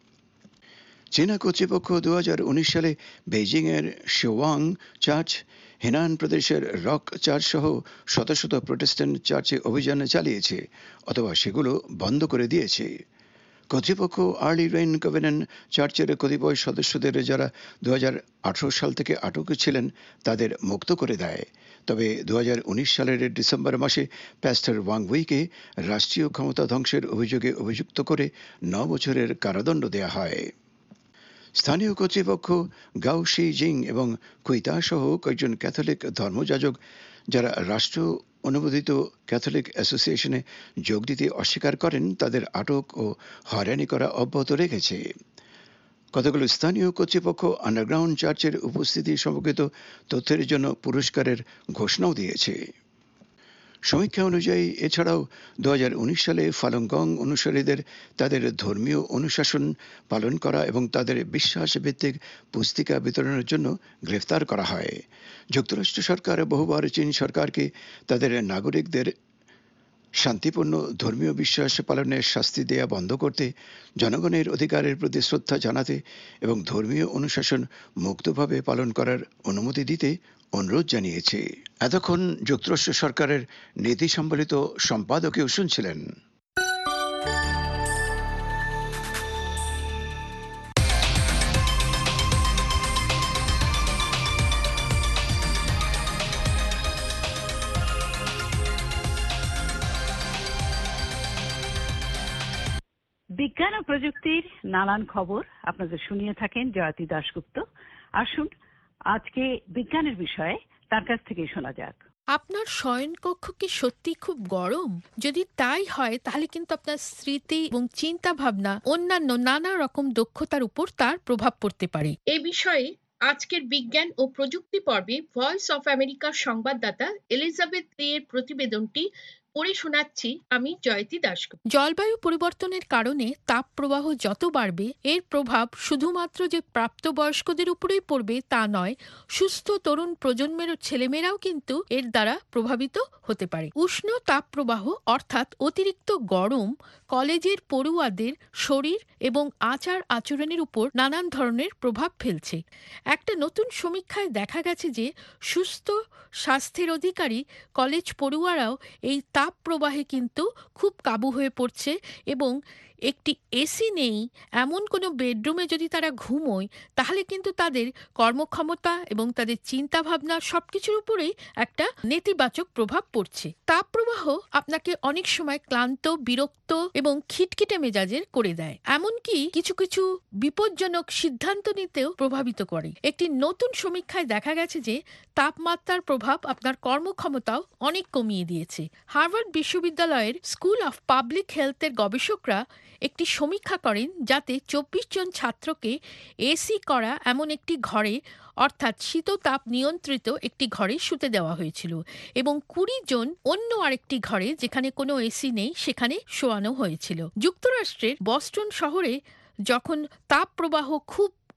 চীনা কর্তৃপক্ষ দু হাজার উনিশ সালে বেইজিং এর শিওয়াং চার্চ, হেনান প্রদেশের রক চার্চ সহ শত শত প্রোটেস্ট্যান্ট চার্চে অভিযান চালিয়েছে অথবা সেগুলো বন্ধ করে দিয়েছে। কর্তৃপক্ষ আর্লি রেইন কভেনেন্ট চার্চের কতিপয় সদস্যদের, যারা দু হাজার আঠারো সাল থেকে আটক ছিলেন, তাদের মুক্ত করে দেয়। তবে দু হাজার উনিশ সালের ডিসেম্বর মাসে প্যাস্টর ওয়াং উইকে রাষ্ট্রীয় ক্ষমতা ধ্বংসের অভিযোগে অভিযুক্ত করে ন বছরের কারাদণ্ড দেয়া হয়। স্থানীয় কর্তৃপক্ষ গাও শি জিং এবং কুইতা সহ কয়েকজন ক্যাথলিক ধর্মযাজক, যারা রাষ্ট্র অনুমোদিত ক্যাথলিক অ্যাসোসিয়েশনে যোগ দিতে অস্বীকার করেন, তাদের আটক ও হয়রানি করা অব্যাহত রেখেছে। কতগুলো স্থানীয় কর্তৃপক্ষ আন্ডারগ্রাউন্ড চার্চের উপস্থিতি সম্পর্কিত তথ্যের জন্য পুরস্কারের ঘোষণাও দিয়েছে। সমীক্ষা অনুযায়ী এছাড়াও দু হাজার উনিশ সালে ফালুন গং অনুসারীদের তাদের ধর্মীয় অনুশাসন পালন করা এবং তাদের বিশ্বাস ভিত্তিক পুস্তিকা বিতরণের জন্য গ্রেফতার করা হয়। যুক্তরাষ্ট্র সরকার বহুবার চীন সরকারকে তাদের নাগরিকদের শান্তিপূর্ণ ধর্মীয় বিশ্বাস পালনের শাস্তি দেয়া বন্ধ করতে, জনগণের অধিকারের প্রতি শ্রদ্ধা জানাতে এবং ধর্মীয় অনুশাসন মুক্তভাবে পালন করার অনুমতি দিতে অনুরোধ জানিয়েছে। এতক্ষণ যুক্তরাষ্ট্র সরকারের নীতি সম্বলিত সম্পাদকীয় শুনছিলেন। বিজ্ঞান ও প্রযুক্তির নানান খবর আপনাদের শুনিয়ে থাকেন জয়তী দাশগুপ্ত। আসুন আজকে বিজ্ঞানের বিষয়ে তার কাছ থেকে শোনা যাক। আপনার শয়নকক্ষ কি সত্যি খুব গরম? যদি তাই হয় তাহলে কিন্তু আপনার স্মৃতি এবং চিন্তা ভাবনা, অন্যান্য নানা রকম দক্ষতার উপর তার প্রভাব পড়তে পারে। এই বিষয়ে আজকের বিজ্ঞান ও প্রযুক্তি পর্বে ভয়েস অফ আমেরিকার সংবাদদাতা এলিজাবেথ লি এর প্রতিবেদনটি পড়ে শোনাচ্ছি আমি জয়তী দাশগুপ্ত। জলবায়ু পরিবর্তনের কারণে তাপ প্রবাহ যত বাড়বে, এর প্রভাব শুধুমাত্র যে প্রাপ্তবয়স্কদের উপরেই পড়বে তা নয়, সুস্থ তরুণ প্রজন্মের ছেলেমেয়েরাও কিন্তু এর দ্বারা প্রভাবিত হতে পারে। উষ্ণ তাপ প্রবাহ অর্থাৎ অতিরিক্ত গরম কলেজের পড়ুয়াদের শরীর এবং আচার আচরণের উপর নানান ধরনের প্রভাব ফেলছে। একটা নতুন সমীক্ষায় দেখা গেছে যে সুস্থ স্বাস্থ্যের অধিকারী কলেজ পড়ুয়ারাও এই তাপ প্রবাহে কিন্তু খুব কাবু হয়ে পড়ছে এবং একটি এসি নেই এমন কোনো বেডরুমে যদি তারা ঘুমোয়, তাহলে কিন্তু তাদের কর্মক্ষমতা এবং তাদের চিন্তাভাবনা সবকিছুর উপরেই একটা নেতিবাচক প্রভাব পড়ছে। তাপপ্রবাহ আপনাকে অনেক সময় ক্লান্ত, বিরক্ত এবং খিটখিটে মেজাজের করে দেয়, এমনকি কিছু কিছু বিপজ্জনক সিদ্ধান্ত নিতেও প্রভাবিত করে। একটি নতুন সমীক্ষায় দেখা গেছে যে তাপমাত্রার প্রভাব আপনার কর্মক্ষমতাও অনেক কমিয়ে দিয়েছে। হার্ভার্ড বিশ্ববিদ্যালয়ের স্কুল অফ পাবলিক হেলথের গবেষকরা একটি সমীক্ষা করেন, যাতে চব্বিশ জন ছাত্রকে এসি করা এমন একটি ঘরে, অর্থাৎ শীততাপ নিয়ন্ত্রিত একটি ঘরে শুতে দেওয়া হয়েছিল এবং কুড়ি জন অন্য আরেকটি ঘরে, যেখানে কোনো এসি নেই, সেখানে শোয়ানো হয়েছিল। যুক্তরাষ্ট্রের বস্টন শহরে যখন তাপ প্রবাহ খুব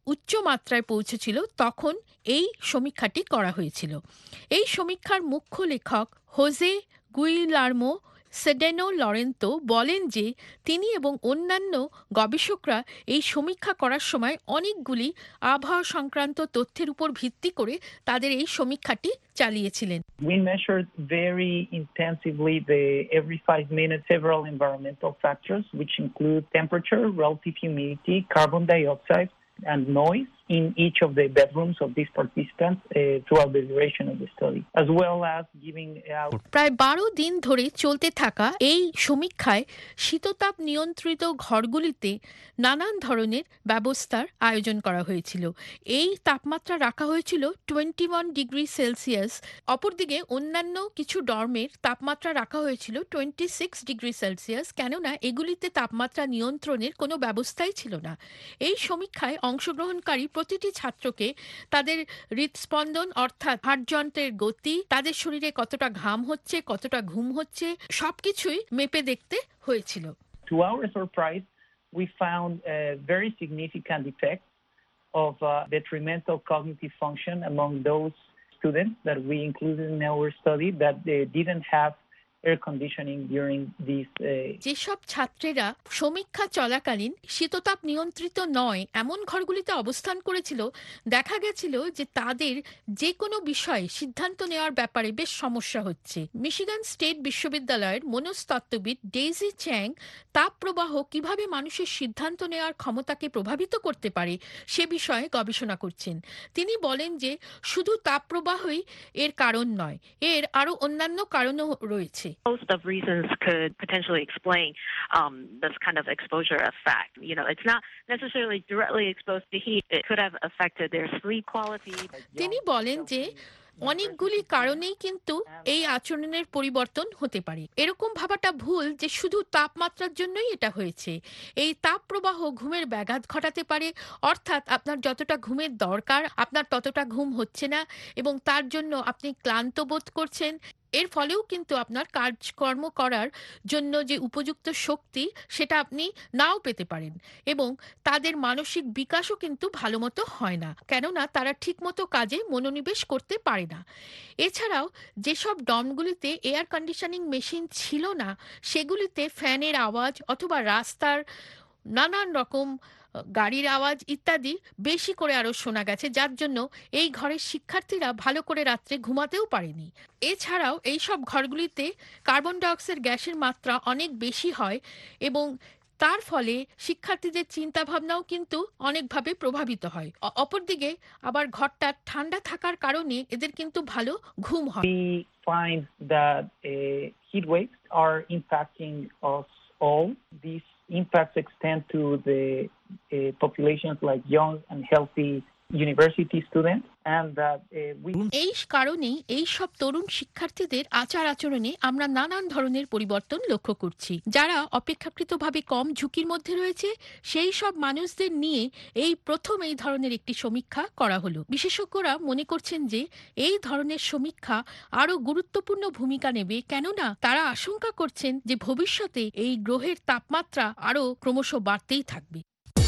উচ্চ মাত্রায় পৌঁছেছিল তখন এই সমীক্ষাটি করা হয়েছিল। এই সমীক্ষার মুখ্য লেখক হোজে গুইলার্মো সেডেনো লরেন্তো বলেন যে তিনি এবং অন্যান্য গবেষকরা এই সমীক্ষা করার সময় অনেকগুলি আবহাওয়া সংক্রান্ত তথ্যের উপর ভিত্তি করে তাদের এই সমীক্ষাটি চালিয়েছিলেন। We measured very intensively the every five minutes several environmental factors which include temperature, relative humidity, carbon dioxide and noise in each of the bedrooms of these participants uh, throughout the duration of the study, as well as giving out. প্রায় বারো দিন ধরে চলতে থাকা এই সমীক্ষায় শীততাপ নিয়ন্ত্রিত ঘরগুলিতে নানান ধরনের ব্যবস্থার আয়োজন করা হয়েছিল। এই তাপমাত্রা রাখা হয়েছিল টোয়েন্টি ওয়ান ডিগ্রি সেলসিয়াস। অপরদিকে অন্যান্য কিছু ডর্মের তাপমাত্রা রাখা হয়েছিল টোয়েন্টি সিক্স ডিগ্রি সেলসিয়াস, কেননা এগুলিতে তাপমাত্রা নিয়ন্ত্রণের কোনো ব্যবস্থাই ছিল না। এই সমীক্ষায় অংশগ্রহণকারী প্রতিটি ছাত্রকে তাদের হৃদস্পন্দন অর্থাৎ হার্টযন্ত্রের গতি, তাদের শরীরে কতটা ঘাম হচ্ছে, কতটা ঘুম হচ্ছে, সবকিছুই মেপে দেখতে হয়েছিল। To our surprise, we found a very significant effect of uh, detrimental cognitive function among those students that we included in our study that they didn't have air conditioning during this. যেসব ছাত্রেরা সমীক্ষা চলাকালীন শীততাপ নিয়ন্ত্রিত নয় এমন ঘরগুলিতে অবস্থান করেছিল, দেখা গেছিল যে তাদের যে কোনো বিষয়ে সিদ্ধান্ত নেওয়ার ব্যাপারে বেশ সমস্যা হচ্ছে। মিশিগান স্টেট বিশ্ববিদ্যালয়ের মনস্তত্ত্ববিদ ডেইজি চ্যাং তাপ প্রবাহ কিভাবে মানুষের সিদ্ধান্ত নেওয়ার ক্ষমতাকে প্রভাবিত করতে পারে সে বিষয়ে গবেষণা করছেন। তিনি বলেন যে শুধু তাপ প্রবাহই এর কারণ নয়, এর আরো অন্যান্য কারণও রয়েছে। Host of reasons could potentially explain um, this kind of exposure effect. You know, it's not necessarily directly exposed to heat. It could have affected their sleep quality. তিনি বলেন যে অনেকগুলি কারণেই কিন্তু এই আচরণের পরিবর্তন হতে পারে। এরকম ভাবাটা ভুল যে শুধু তাপমাত্রার জন্যই এটা হয়েছে। এই তাপ প্রবাহ ঘুমের ব্যাঘাত ঘটাতে পারে, অর্থাৎ আপনার যতটা ঘুমের দরকার আপনার ততটা ঘুম হচ্ছে না এবং তার জন্য আপনি ক্লান্ত বোধ করছেন। এর ফলেও কিন্তু আপনার কাজকর্ম করার জন্য যে উপযুক্ত শক্তি সেটা আপনি নাও পেতে পারেন এবং তাদের মানসিক বিকাশও কিন্তু ভালো মতো হয় না, কেননা তারা ঠিকমতো কাজে মনোনিবেশ করতে পারে না। এছাড়াও যেসব ডর্মগুলিতে এয়ার কন্ডিশনিং মেশিন ছিল না সেগুলিতে ফ্যানের আওয়াজ অথবা রাস্তার নানান রকম গাড়ির আওয়াজ ইত্যাদি বেশি করে আরো শোনা গেছে, যার জন্য এই ঘরের শিক্ষার্থীরা ভালো করে রাত্রে ঘুমাতেও পারেনি। এছাড়াও এই সব ঘরগুলিতে কার্বন ডাইঅক্সাইড গ্যাসের মাত্রা অনেক বেশি হয় এবং তার ফলে শিক্ষার্থীদের চিন্তা ভাবনাও কিন্তু অনেকভাবে প্রভাবিত হয়। অপরদিকে আবার ঘরটা ঠান্ডা থাকার কারণে এদের কিন্তু ভালো ঘুম হয়। We find that uh, heat waves are impacting us all. These impacts extend to the uh, populations like young and healthy university students and that uh, we এই কারণেই এই সব তরুণ শিক্ষার্থীদের আচার আচরণে আমরা নানান ধরনের পরিবর্তন লক্ষ্য করছি। যারা অপেক্ষাকৃতভাবে কম ঝুঁকির মধ্যে রয়েছে সেই সব মানুষদের নিয়ে এই প্রথম এই ধরনের একটি সমীক্ষা করা হলো। বিশেষজ্ঞরা মনে করছেন যে এই ধরনের সমীক্ষা আরো গুরুত্বপূর্ণ ভূমিকা নেবে, কেননা তারা আশঙ্কা করছেন যে ভবিষ্যতে এই গ্রহের তাপমাত্রা আরো ক্রমশ বাড়তেই থাকবে।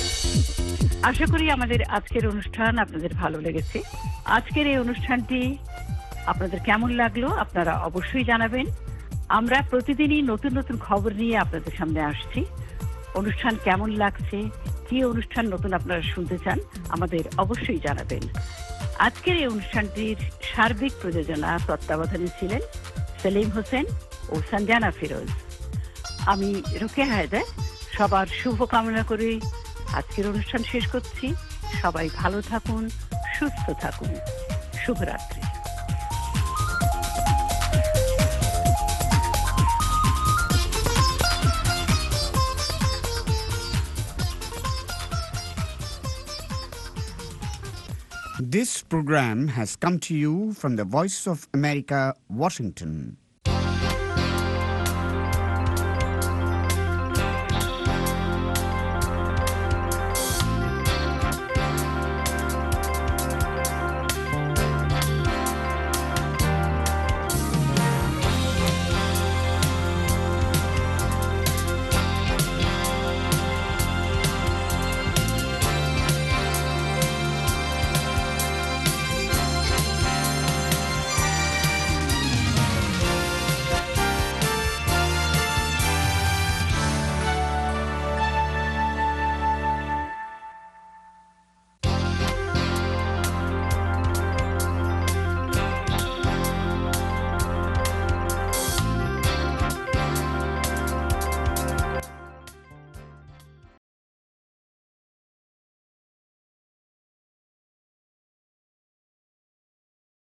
আশা করি আমাদের আজকের অনুষ্ঠান আপনাদের ভালো লেগেছে। আজকের এই অনুষ্ঠানটি আপনাদের কেমন লাগলো আপনারা অবশ্যই জানাবেন। আমরা প্রতিদিনই নতুন নতুন খবর নিয়ে আপনাদের সামনে আসছি। অনুষ্ঠান কেমন লাগছে, কি অনুষ্ঠান নতুন আপনারা শুনতে চান আমাদের অবশ্যই জানাবেন। আজকের এই অনুষ্ঠানটির সার্বিক প্রযোজনা তত্ত্বাবধানে ছিলেন সেলিম হোসেন ও সঞ্জানা ফিরোজ। আমি রোকেয়া হায়দার সবার শুভ কামনা করে আজকের অনুষ্ঠান শেষ করছি। সবাই ভালো থাকুন, সুস্থ থাকুন। শুভরাত্রি। This program has come to you from the Voice of America, Washington.